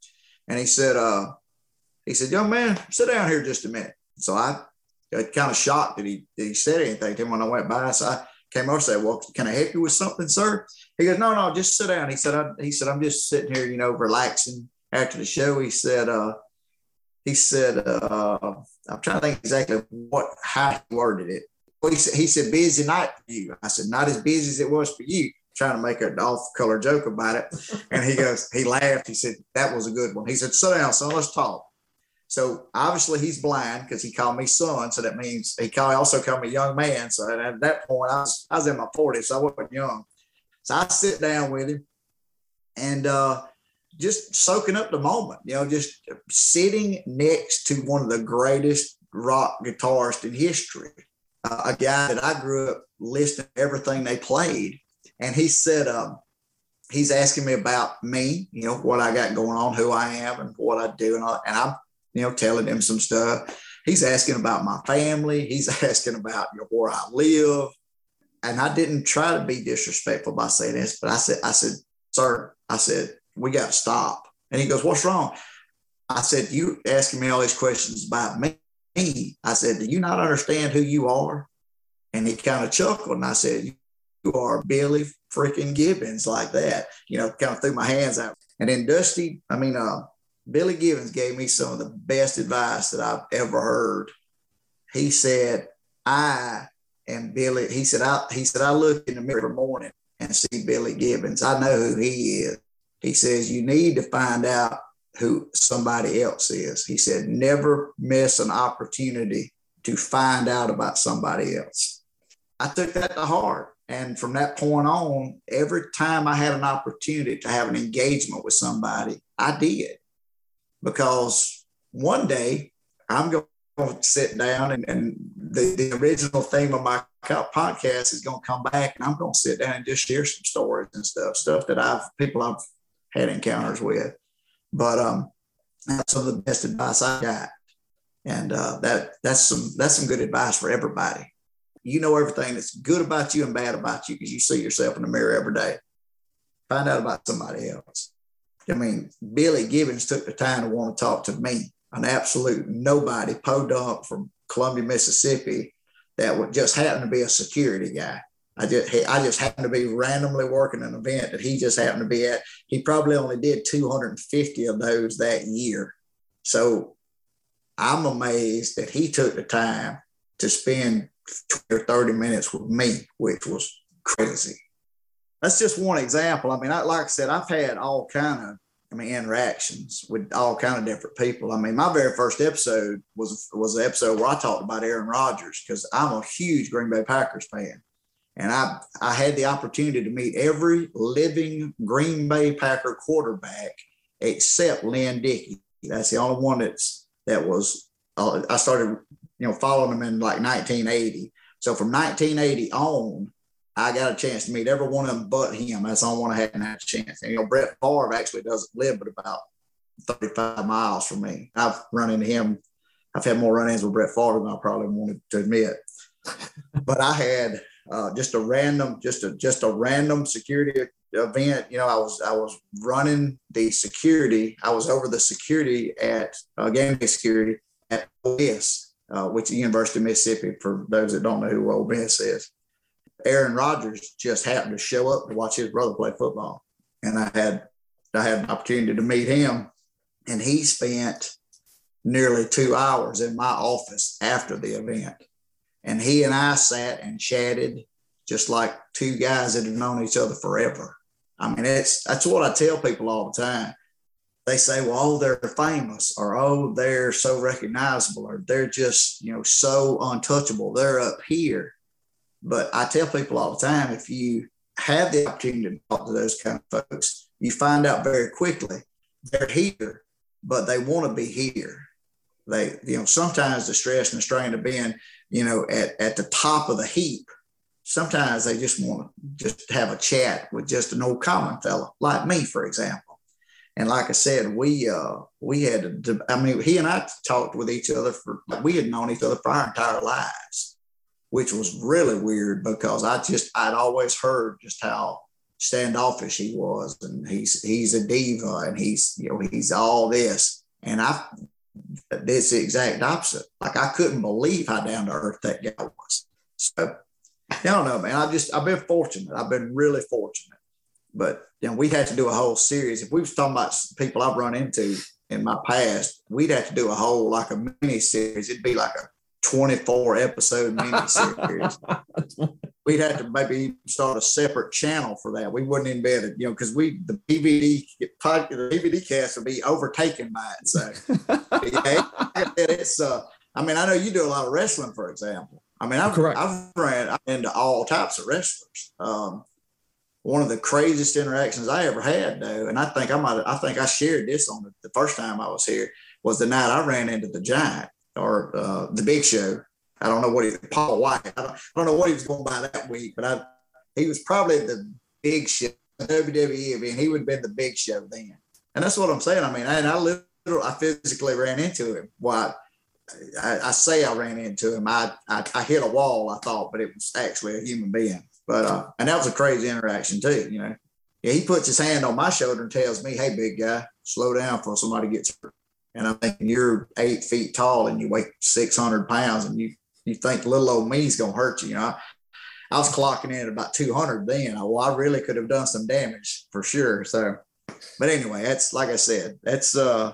And he said, uh, he said, young man, sit down here just a minute. So I got kind of shocked that he, that he said anything to him when I went by. So I came over and said, well, can I help you with something, sir? He goes, no, no, just sit down. He said, I, he said, I'm just sitting here, you know, relaxing after the show. He said, uh, he said, uh, I'm trying to think exactly what, how he worded it. Well, he said, he said, busy night for you. I said, not as busy as it was for you. Trying to make an off-color joke about it. And he goes, he laughed. He said, that was a good one. He said, sit down, son, let's talk. So obviously he's blind because he called me son. So that means he called, also called me young man. So at that point, I was, I was in my forties, so I wasn't young. So I sit down with him and uh, just soaking up the moment, you know, just sitting next to one of the greatest rock guitarists in history, uh, a guy that I grew up listening to everything they played. And he said, um, he's asking me about me, you know, what I got going on, who I am and what I do. And, all, and I'm, you know, telling him some stuff. He's asking about my family. He's asking about, you know, where I live. And I didn't try to be disrespectful by saying this, but I said, I said, sir, I said, we got to stop. And he goes, what's wrong? I said, you asking me all these questions about me. I said, do you not understand who you are? And he kind of chuckled. And I said, you are Billy freaking Gibbons, like that, you know, kind of threw my hands out. And then Dusty, I mean, uh, Billy Gibbons gave me some of the best advice that I've ever heard. He said, I am Billy. He said, I, he said, I look in the mirror every morning and see Billy Gibbons. I know who he is. He says, you need to find out who somebody else is. He said, never miss an opportunity to find out about somebody else. I took that to heart. And from that point on, every time I had an opportunity to have an engagement with somebody, I did. Because one day I'm going to sit down and, and the, the original theme of my podcast is going to come back, and I'm going to sit down and just share some stories and stuff, stuff that I've, people I've had encounters with. But um, that's some of the best advice I got. And uh, that that's some that's some good advice for everybody. You know everything that's good about you and bad about you because you see yourself in the mirror every day. Find out about somebody else. I mean, Billy Gibbons took the time to want to talk to me, an absolute nobody, podunk from Columbia, Mississippi, that would just happen to be a security guy. I just I just happened to be randomly working an event that he just happened to be at. He probably only did two hundred fifty of those that year. So I'm amazed that he took the time to spend twenty or thirty minutes with me, which was crazy. That's just one example. I mean, I, like I said, I've had all kind of, I mean, interactions with all kind of different people. I mean, my very first episode was, was an episode where I talked about Aaron Rodgers because I'm a huge Green Bay Packers fan. And I, I had the opportunity to meet every living Green Bay Packer quarterback except Lynn Dickey. That's the only one that's, that was, uh, I started, you know, following him in like nineteen eighty. So from nineteen eighty on, I got a chance to meet every one of them but him. That's the only one I hadn't had a chance. And, you know, Brett Favre actually doesn't live but about thirty-five miles from me. I've run into him. I've had more run-ins with Brett Favre than I probably wanted to admit. But I had uh, just a random, just a just a random security event. You know, I was I was running the security. I was over the security at uh, game day security at Ole Miss, uh, which is the University of Mississippi. For those that don't know who Ole Miss is. Aaron Rodgers just happened to show up to watch his brother play football. And I had I had an opportunity to meet him, and he spent nearly two hours in my office after the event. And he and I sat and chatted just like two guys that have known each other forever. I mean, it's that's what I tell people all the time. They say, well, oh, they're famous, or oh, they're so recognizable, or they're just, you know, so untouchable. They're up here. But I tell people all the time, if you have the opportunity to talk to those kind of folks, you find out very quickly they're here, but they want to be here. They, you know, sometimes the stress and the strain of being, you know, at, at the top of the heap, sometimes they just want to just have a chat with just an old common fellow like me, for example. And like I said, we uh, we had, to, I mean, he and I talked with each other for, we had known each other for our entire lives, which was really weird because I just, I'd always heard just how standoffish he was, and he's he's a diva, and he's you know he's all this, and I it's the exact opposite. Like I couldn't believe how down to earth that guy was. So I don't know, man. I just I've been fortunate. I've been really fortunate, but you know we had to do a whole series. If we was talking about people I've run into in my past, we'd have to do a whole like a mini series. It'd be like a twenty-four episode mini series. We'd have to maybe start a separate channel for that. We wouldn't even be able to, you know, because we the P V D the P V D cast would be overtaken by it. So yeah, it's uh I mean, I know you do a lot of wrestling, for example. I mean, I've Correct. I've ran into all types of wrestlers. Um, one of the craziest interactions I ever had, though, and I think I might I think I shared this on the, the first time I was here, was the night I ran into the Giant or uh, the Big Show. I don't know what he, Paul White. I don't, I don't know what he was going by that week, but I, he was probably the Big Show, W W E. I mean, he would have been the Big Show then. And that's what I'm saying. I mean, and I literally, I physically ran into him. Well, I, I say I ran into him. I, I I hit a wall, I thought, but it was actually a human being. But uh, and that was a crazy interaction too. You know, yeah, he puts his hand on my shoulder and tells me, "Hey, big guy, slow down before somebody gets hurt." And I'm thinking, you're eight feet tall and you weigh six hundred pounds, and you you think little old me's gonna hurt you. You know, I, I was clocking in at about two hundred then. I, well, I really could have done some damage for sure. So, but anyway, that's like I said, that's uh,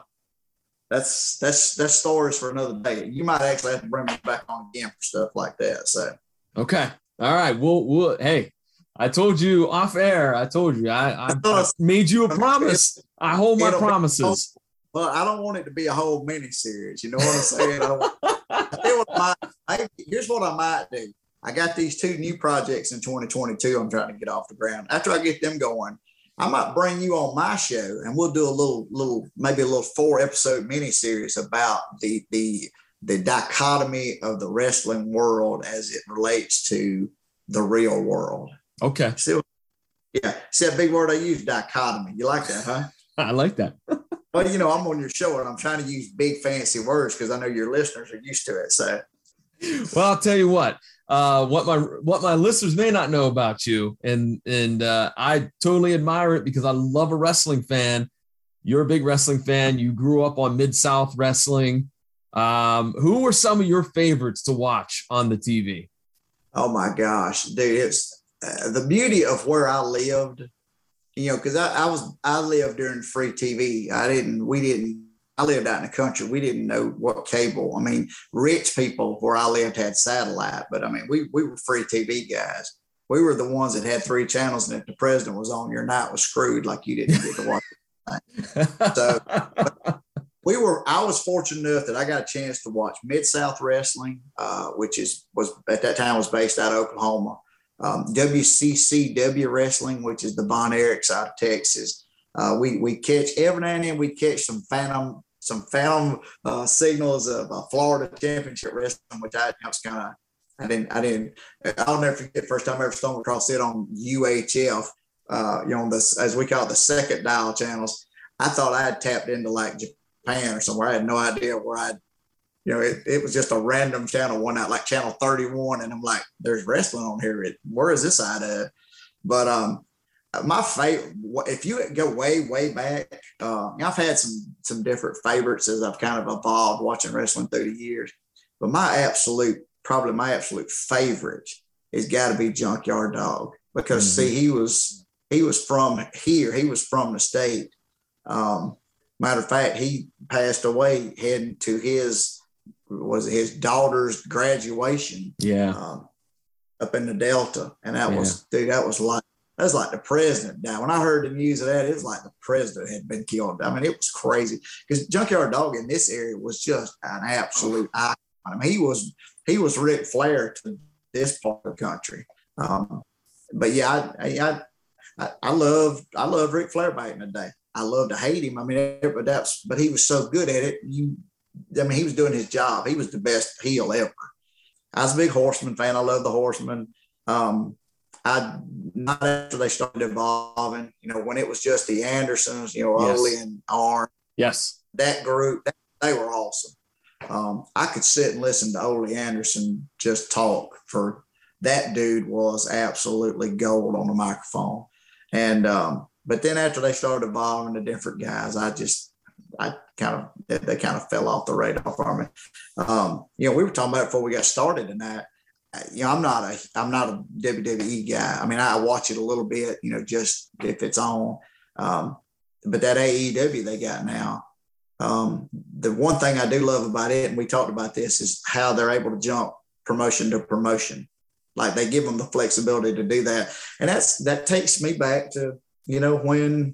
that's that's that's stories for another day. You might actually have to bring me back on again for stuff like that. So, okay, all right, we'll we'll hey. I told you off air. I told you. I, I, I made you a promise. I hold my promises. Well, I don't want it to be a whole mini series. You know what I'm saying? I don't, I tell you what I might, I, here's what I might do. I got these two new projects in twenty twenty-two I'm trying to get off the ground. After I get them going, I might bring you on my show and we'll do a little, little, maybe a little four episode mini series about the the the dichotomy of the wrestling world as it relates to the real world. Okay. Still, yeah. See that big word I use, dichotomy. You like that, huh? I like that. Well, you know, I'm on your show and I'm trying to use big fancy words because I know your listeners are used to it. So, well, I'll tell you what. Uh, what my what my listeners may not know about you, and and uh, I totally admire it because I love a wrestling fan. You're a big wrestling fan. You grew up on Mid-South wrestling. Um, who were some of your favorites to watch on the T V? Oh my gosh, dude! It's uh, the beauty of where I lived. You know, because I, I was I lived during free T V. I didn't. We didn't. I lived out in the country. We didn't know what cable. I mean, rich people where I lived had satellite, but I mean, we we were free T V guys. We were the ones that had three channels, and if the president was on, your night was screwed. Like you didn't get to watch it. So we were. I was fortunate enough that I got a chance to watch Mid-South Wrestling, uh, which is was at that time was based out of Oklahoma. Um, W C C W Wrestling, which is the Von Erichs out of Texas. Uh, we we catch every now and then we catch some phantom some phantom uh, signals of uh, Florida Championship Wrestling, which I, I was kind of I didn't I didn't I'll never forget the first time I ever stumbled across it on U H F. Uh, you know, this as we call it the second dial channels. I thought I had tapped into like Japan or somewhere. I had no idea where I'd. You know, it, it was just a random channel one night, like channel thirty-one. And I'm like, there's wrestling on here. It, where is this side of? But um, my favorite, if you go way, way back, uh, I've had some some different favorites as I've kind of evolved watching wrestling through the years. But my absolute, probably my absolute favorite has got to be Junkyard Dog. Because, mm-hmm. see, he was he was from here. He was from the state. Um, matter of fact, he passed away heading to his was his daughter's graduation. Yeah. Um, up in the Delta. And that yeah. was, dude, that was like, that was like the president died. When I heard the news of that, it was like the president had been killed. I mean, it was crazy because Junkyard Dog in this area was just an absolute icon. I mean, he was, he was Ric Flair to this part of the country. Um, but yeah, I, I, I, I love, I love Ric Flair back in the day. I love to hate him. I mean, but that's, but he was so good at it. You, I mean, he was doing his job. He was the best heel ever. I was a big Horseman fan. I love the Horseman. Um, I not after they started evolving, you know, when it was just the Andersons, you know, yes. Ole and Arn. Yes. That group, that, they were awesome. Um, I could sit and listen to Ole Anderson just talk for that dude was absolutely gold on the microphone. And, um, but then after they started evolving to different guys, I just, I kind of, they, they kind of fell off the radar for me. Um, you know, we were talking about it before we got started in that. You know, I'm not a, I'm not a W W E guy. I mean, I watch it a little bit, you know, just if it's on. Um, but that A E W they got now, um, the one thing I do love about it, and we talked about this, is how they're able to jump promotion to promotion. Like they give them the flexibility to do that. And that's, that takes me back to, you know, when,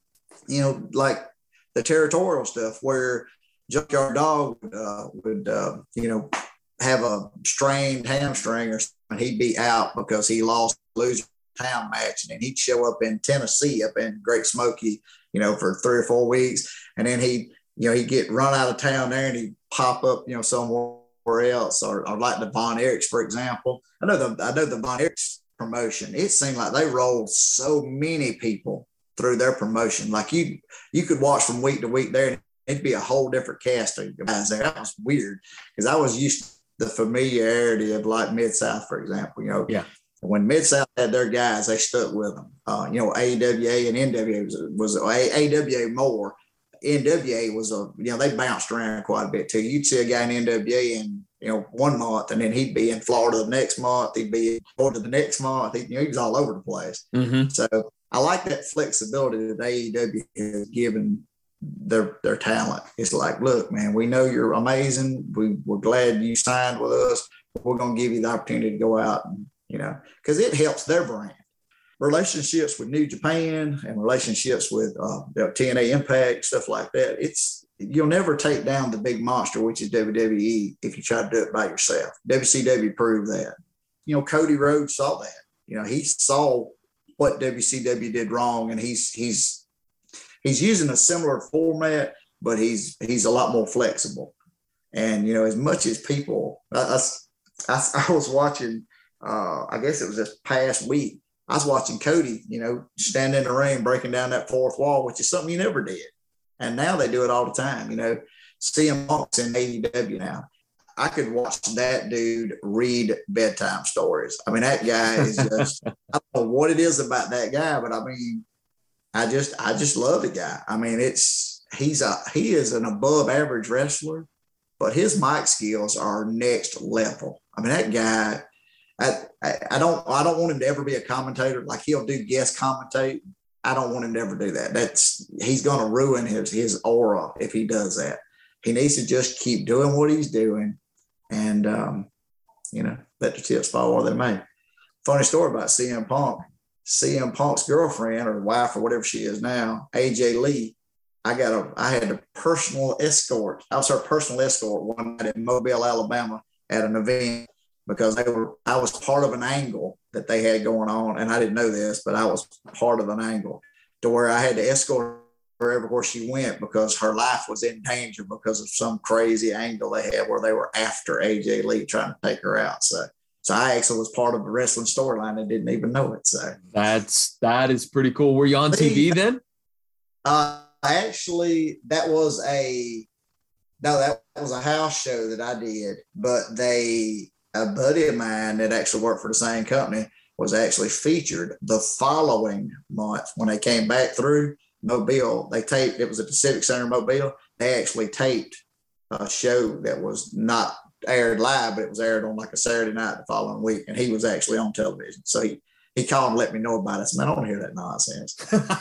you know, like the territorial stuff where Junkyard Dog would, uh, would uh, you know, have a strained hamstring or something, he'd be out because he lost a loser town match, and then he'd show up in Tennessee, up in Great Smoky, you know, for three or four weeks. And then he, you know, he'd get run out of town there and he'd pop up, you know, somewhere else, or, or like the Von Erichs, for example. I know the, I know the Von Erichs promotion, it seemed like they rolled so many people through their promotion. Like you, you could watch from week to week there, and it'd be a whole different cast of guys there. That was weird because I was used to the familiarity of like Mid-South, for example. You know, yeah. When Mid-South had their guys, they stuck with them. Uh, you know, A W A and N W A was, was A W A more. N W A was a, you know, they bounced around quite a bit too. You'd see a guy in N W A in, you know, one month, and then he'd be in Florida the next month. He'd be in Florida the next month. He, you know, he was all over the place. Mm-hmm. So I like that flexibility that A E W has given their their talent. It's like, look, man, we know you're amazing. We, we're glad you signed with us. But we're going to give you the opportunity to go out and, you know, because it helps their brand. Relationships with New Japan and relationships with uh, T N A Impact, stuff like that. It's, you'll never take down the big monster, which is W W E, if you try to do it by yourself. W C W proved that. You know, Cody Rhodes saw that. You know, he saw what W C W did wrong, and he's he's he's using a similar format, but he's he's a lot more flexible. And you know, as much as people, I, I, I was watching, uh, I guess it was this past week, I was watching Cody, you know, stand in the ring, breaking down that fourth wall, which is something you never did. And now they do it all the time. You know, C M Punk's in A E W now. I could watch that dude read bedtime stories. I mean, that guy is just, I don't know what it is about that guy, but I mean, I just, I just love the guy. I mean, it's, he's a, he is an above average wrestler, but his mic skills are next level. I mean, that guy, I, I, I don't, I don't want him to ever be a commentator. Like he'll do guest commentate. I don't want him to ever do that. That's, he's going to ruin his, his aura if he does that. He needs to just keep doing what he's doing and, um, you know, let the chips fall where they may. Funny story about C M Punk. C M Punk's girlfriend or wife or whatever she is now, A J Lee, I got a, I had a personal escort. I was her personal escort one night in Mobile, Alabama at an event because they were, I was part of an angle that they had going on. And I didn't know this, but I was part of an angle to where I had to escort her everywhere she went because her life was in danger because of some crazy angle they had where they were after A J Lee trying to take her out. So, so I actually was part of the wrestling storyline and didn't even know it. So that's, that is pretty cool. Were you on T V then? Uh, actually, that was a, no, that was a house show that I did, but they, a buddy of mine that actually worked for the same company was actually featured the following month when they came back through Mobile. They taped, it was at the Civic Center Mobile. They actually taped a show that was not aired live, but it was aired on like a Saturday night the following week. And he was actually on television. So he, he called and let me know about it. I said, man, I don't hear that nonsense.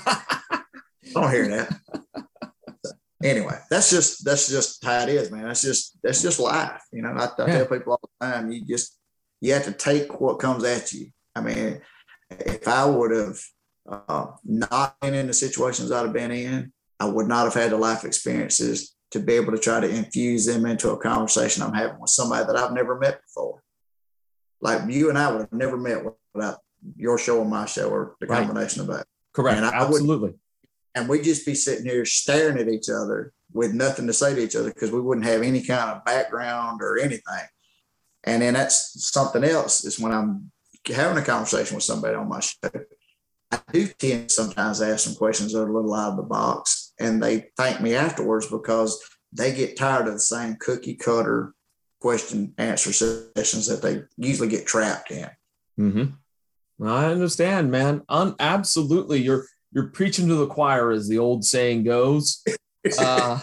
I don't hear that. So, anyway, that's just, that's just how it is, man. That's just, that's just life. You know, I, I yeah. tell people all the time, you just, you have to take what comes at you. I mean, if I would have uh, not been in the situations I'd have been in, I would not have had the life experiences to be able to try to infuse them into a conversation I'm having with somebody that I've never met before. Like you and I would have never met without your show and my show or the right. combination of that. Correct. And I Absolutely. Would, and we'd just be sitting here staring at each other with nothing to say to each other because we wouldn't have any kind of background or anything. And then that's something else is when I'm having a conversation with somebody on my show, I do tend to sometimes ask some questions that are a little out of the box, and they thank me afterwards because they get tired of the same cookie cutter question answer sessions that they usually get trapped in. Mm-hmm. I understand, man. Un- absolutely. You're, you're preaching to the choir, as the old saying goes. Uh,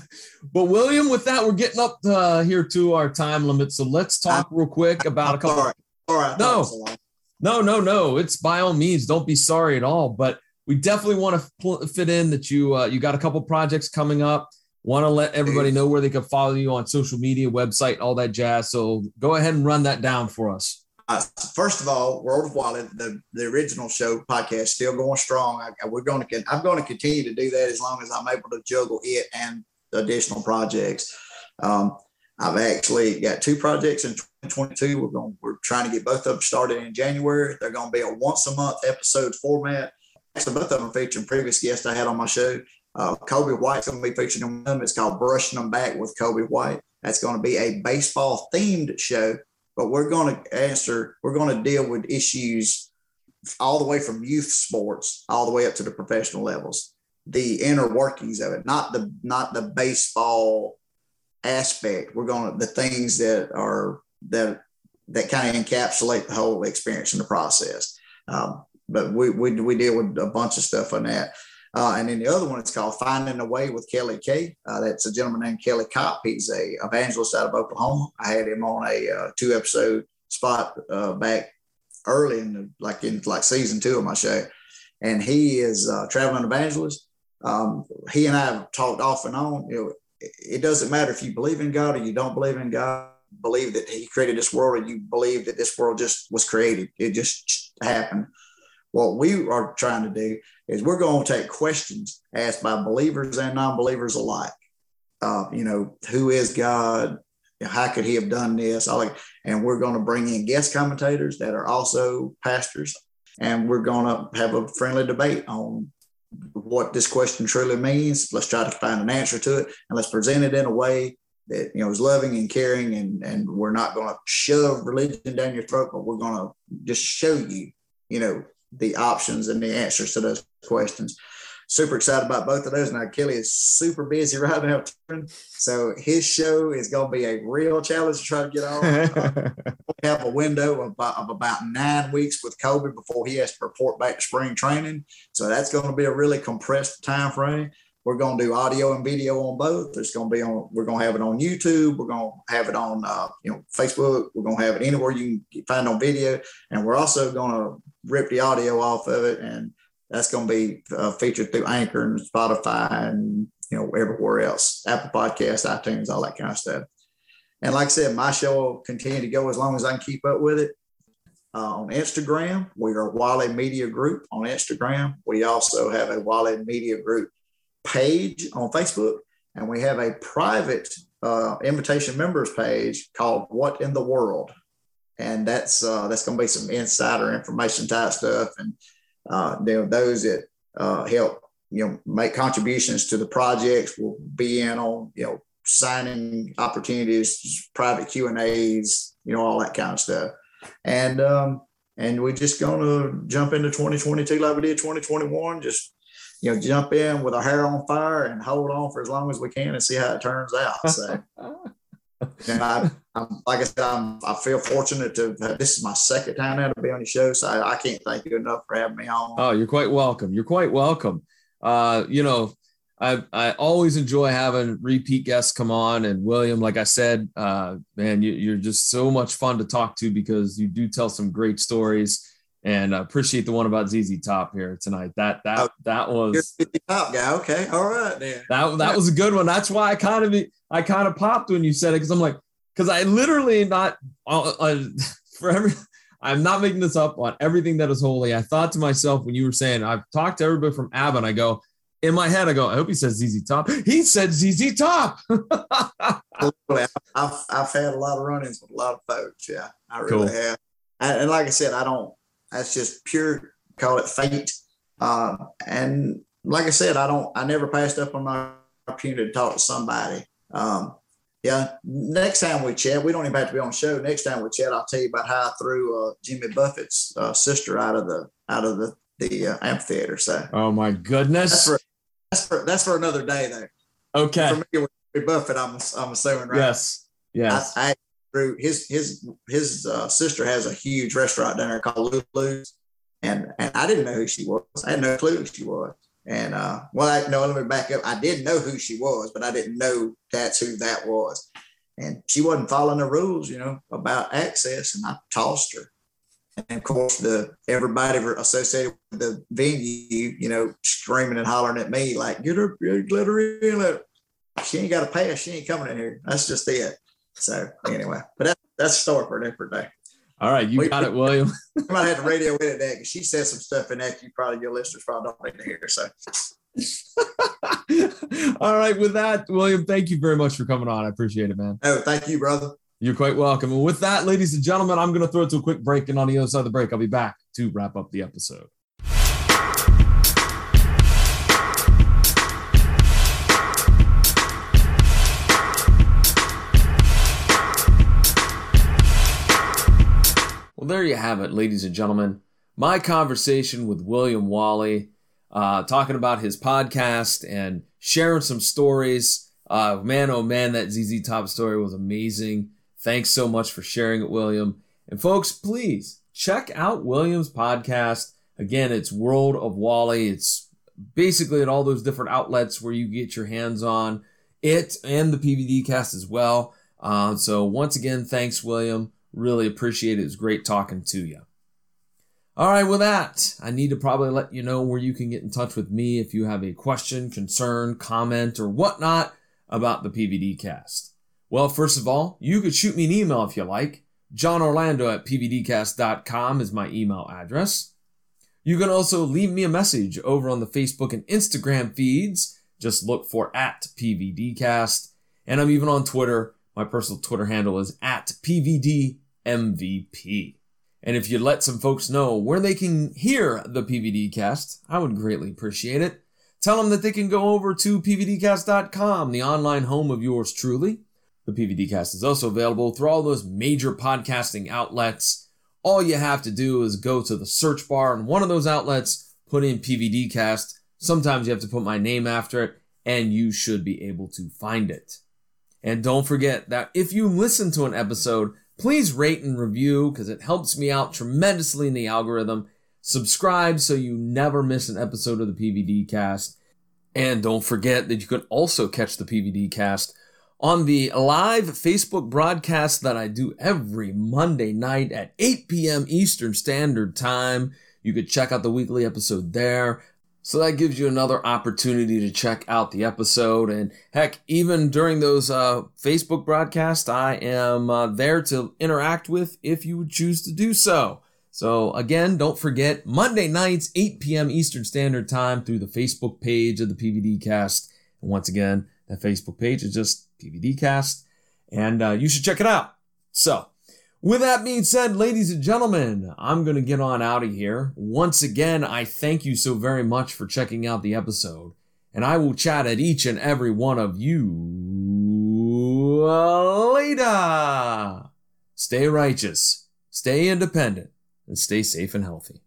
but William, with that, we're getting up uh, here to our time limit. So let's talk real quick about a couple. Sorry. Sorry, no, so no, no, no. It's by all means, don't be sorry at all. But we definitely want to pl- fit in that you uh, you got a couple projects coming up. Want to let everybody know where they can follow you on social media, website, all that jazz. So go ahead and run that down for us. Uh, first of all, World of Wally, the, the original show podcast, still going strong. I, we're going to, I'm going to continue to do that as long as I'm able to juggle it and additional projects. Um, I've actually got two projects in twenty twenty-two. We're going, we're trying to get both of them started in January. They're going to be a once a month episode format. Actually, both of them featuring previous guests I had on my show. Uh, Kobe White's going to be featured in them. It's called Brushing Them Back with Kobe White. That's going to be a baseball themed show. But we're going to answer, we're going to deal with issues all the way from youth sports, all the way up to the professional levels, the inner workings of it, not the, not the baseball aspect. We're going to, the things that are, that, that kind of encapsulate the whole experience in the process. Um, but we, we, we deal with a bunch of stuff on that. Uh, and then the other one is called Finding a Way with Kelly K. Uh, that's a gentleman named Kelly Kopp. He's a evangelist out of Oklahoma. I had him on a uh, two episode spot uh, back early in the, like in like season two of my show. And he is a traveling evangelist. Um, he and I have talked off and on. You know, it, it doesn't matter if you believe in God or you don't believe in God, believe that he created this world, or you believe that this world just was created. It just happened. What we are trying to do is we're going to take questions asked by believers and non-believers alike. Uh, you know, who is God? How could he have done this? I like, and we're going to bring in guest commentators that are also pastors, and we're going to have a friendly debate on what this question truly means. Let's try to find an answer to it, and let's present it in a way that, you know, is loving and caring, and, and we're not going to shove religion down your throat, but we're going to just show you, you know, the options and the answers to those questions. Super excited about both of those. Now, Kelly is super busy right now, so his show is going to be a real challenge to try to get on. Uh, we have a window of about, of about nine weeks with Kobe before he has to report back to spring training. So that's going to be a really compressed time frame. We're going to do audio and video on both. It's going to be on, we're going to have it on YouTube. We're going to have it on, uh, you know, Facebook. We're going to have it anywhere you can find on video. And we're also going to rip the audio off of it. And that's going to be uh, featured through Anchor and Spotify and, you know, everywhere else, Apple Podcasts, iTunes, all that kind of stuff. And like I said, my show will continue to go as long as I can keep up with it. Uh, on Instagram, we are Wally Media Group on Instagram. We also have a Wally Media Group page on Facebook, and we have a private uh, invitation members page called What in the World, and that's uh, that's going to be some insider information type stuff, and uh, you know, those that uh, help, you know, make contributions to the projects will be in on, you know, signing opportunities, private Q and A's, you know, all that kind of stuff, and um, and we're just going to jump into twenty twenty-two like we did twenty twenty-one, just, you know, jump in with our hair on fire and hold on for as long as we can and see how it turns out. So, and I, I'm, like I said, I'm, I feel fortunate to, this is my second time now to be on your show. So I, I can't thank you enough for having me on. Oh, you're quite welcome. You're quite welcome. Uh, you know, I, I always enjoy having repeat guests come on, and William, like I said, uh, man, you, you're just so much fun to talk to because you do tell some great stories. And I appreciate the one about Z Z Top here tonight. That that oh, that was you're the top guy. Okay, all right then. That that was a good one. That's why I kind of I kind of popped when you said it, because I'm like, because I literally not uh, uh, for every I'm not making this up on everything that is holy. I thought to myself when you were saying I've talked to everybody from ABBA, and I go in my head, I go, I hope he says Z Z Top. He said Z Z Top. I've, I've had a lot of run-ins with a lot of folks. Yeah, I really cool. have. And, and like I said, I don't. That's just pure, call it fate. Uh, and like I said, I don't, I never passed up on my opportunity to talk to somebody. Um, yeah. Next time we chat, we don't even have to be on the show. Next time we chat, I'll tell you about how I threw uh, Jimmy Buffett's uh, sister out of the, out of the, the uh, amphitheater. So, oh my goodness. That's for, that's for, that's for another day though. Okay. For me with Jimmy Buffett, I'm, I'm assuming, right? Yes. Yes. I, I through his his his uh, sister has a huge restaurant down there called Lulu's, And, and I didn't know who she was. I had no clue who she was. And, uh, well, I, no, let me back up. I did know who she was, but I didn't know that's who that was. And she wasn't following the rules, you know, about access. And I tossed her. And of course, the everybody associated with the venue, you know, screaming and hollering at me like, get her, let her in. Let her. She ain't got a pass. She ain't coming in here. That's just it. So anyway, but that, that's a story for a different day. All right, you we, got it, William. You might have to radio edit that because she said some stuff in that you probably, your listeners probably don't need to hear. So, all right, with that, William, thank you very much for coming on. I appreciate it, man. Oh, thank you, brother. You're quite welcome. And with that, ladies and gentlemen, I'm going to throw it to a quick break, and on the other side of the break, I'll be back to wrap up the episode. Well, there you have it, ladies and gentlemen. My conversation with William Wally, uh, talking about his podcast and sharing some stories. Uh, man, oh man, that Z Z Top story was amazing. Thanks so much for sharing it, William. And folks, please check out William's podcast. Again, it's World of Wally. It's basically at all those different outlets where you get your hands on it and the P V D cast as well. Uh, so once again, thanks, William. Really appreciate it. It was great talking to you. All right, with that, I need to probably let you know where you can get in touch with me if you have a question, concern, comment, or whatnot about the P V D cast. Well, first of all, you could shoot me an email if you like. John Orlando at P V D cast dot com is my email address. You can also leave me a message over on the Facebook and Instagram feeds. Just look for at P V D cast. And I'm even on Twitter. My personal Twitter handle is at P V D M V P. And if you'd let some folks know where they can hear the P V D cast, I would greatly appreciate it. Tell them that they can go over to P V D cast dot com, the online home of yours truly. The P V D cast is also available through all those major podcasting outlets. All you have to do is go to the search bar in one of those outlets, put in P V D cast. Sometimes you have to put my name after it, and you should be able to find it. And don't forget that if you listen to an episode, please rate and review because it helps me out tremendously in the algorithm. Subscribe so you never miss an episode of the P V D cast. And don't forget that you can also catch the P V D cast on the live Facebook broadcast that I do every Monday night at eight p.m. Eastern Standard Time. You could check out the weekly episode there. So that gives you another opportunity to check out the episode. And heck, even during those uh, Facebook broadcasts, I am uh, there to interact with if you would choose to do so. So again, don't forget, Monday nights, eight p.m. Eastern Standard Time through the Facebook page of the P V D cast. And once again, that Facebook page is just P V D cast. And uh, you should check it out. So, with that being said, ladies and gentlemen, I'm going to get on out of here. Once again, I thank you so very much for checking out the episode. And I will chat at each and every one of you later. Stay righteous, stay independent, and stay safe and healthy.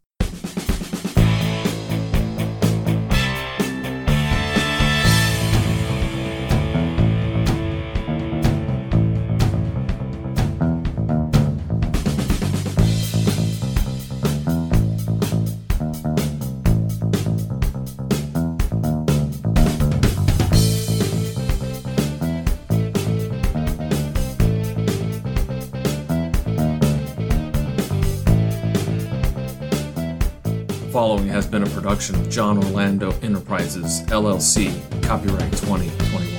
Following has been a production of John Orlando Enterprises, L L C, copyright twenty twenty-one.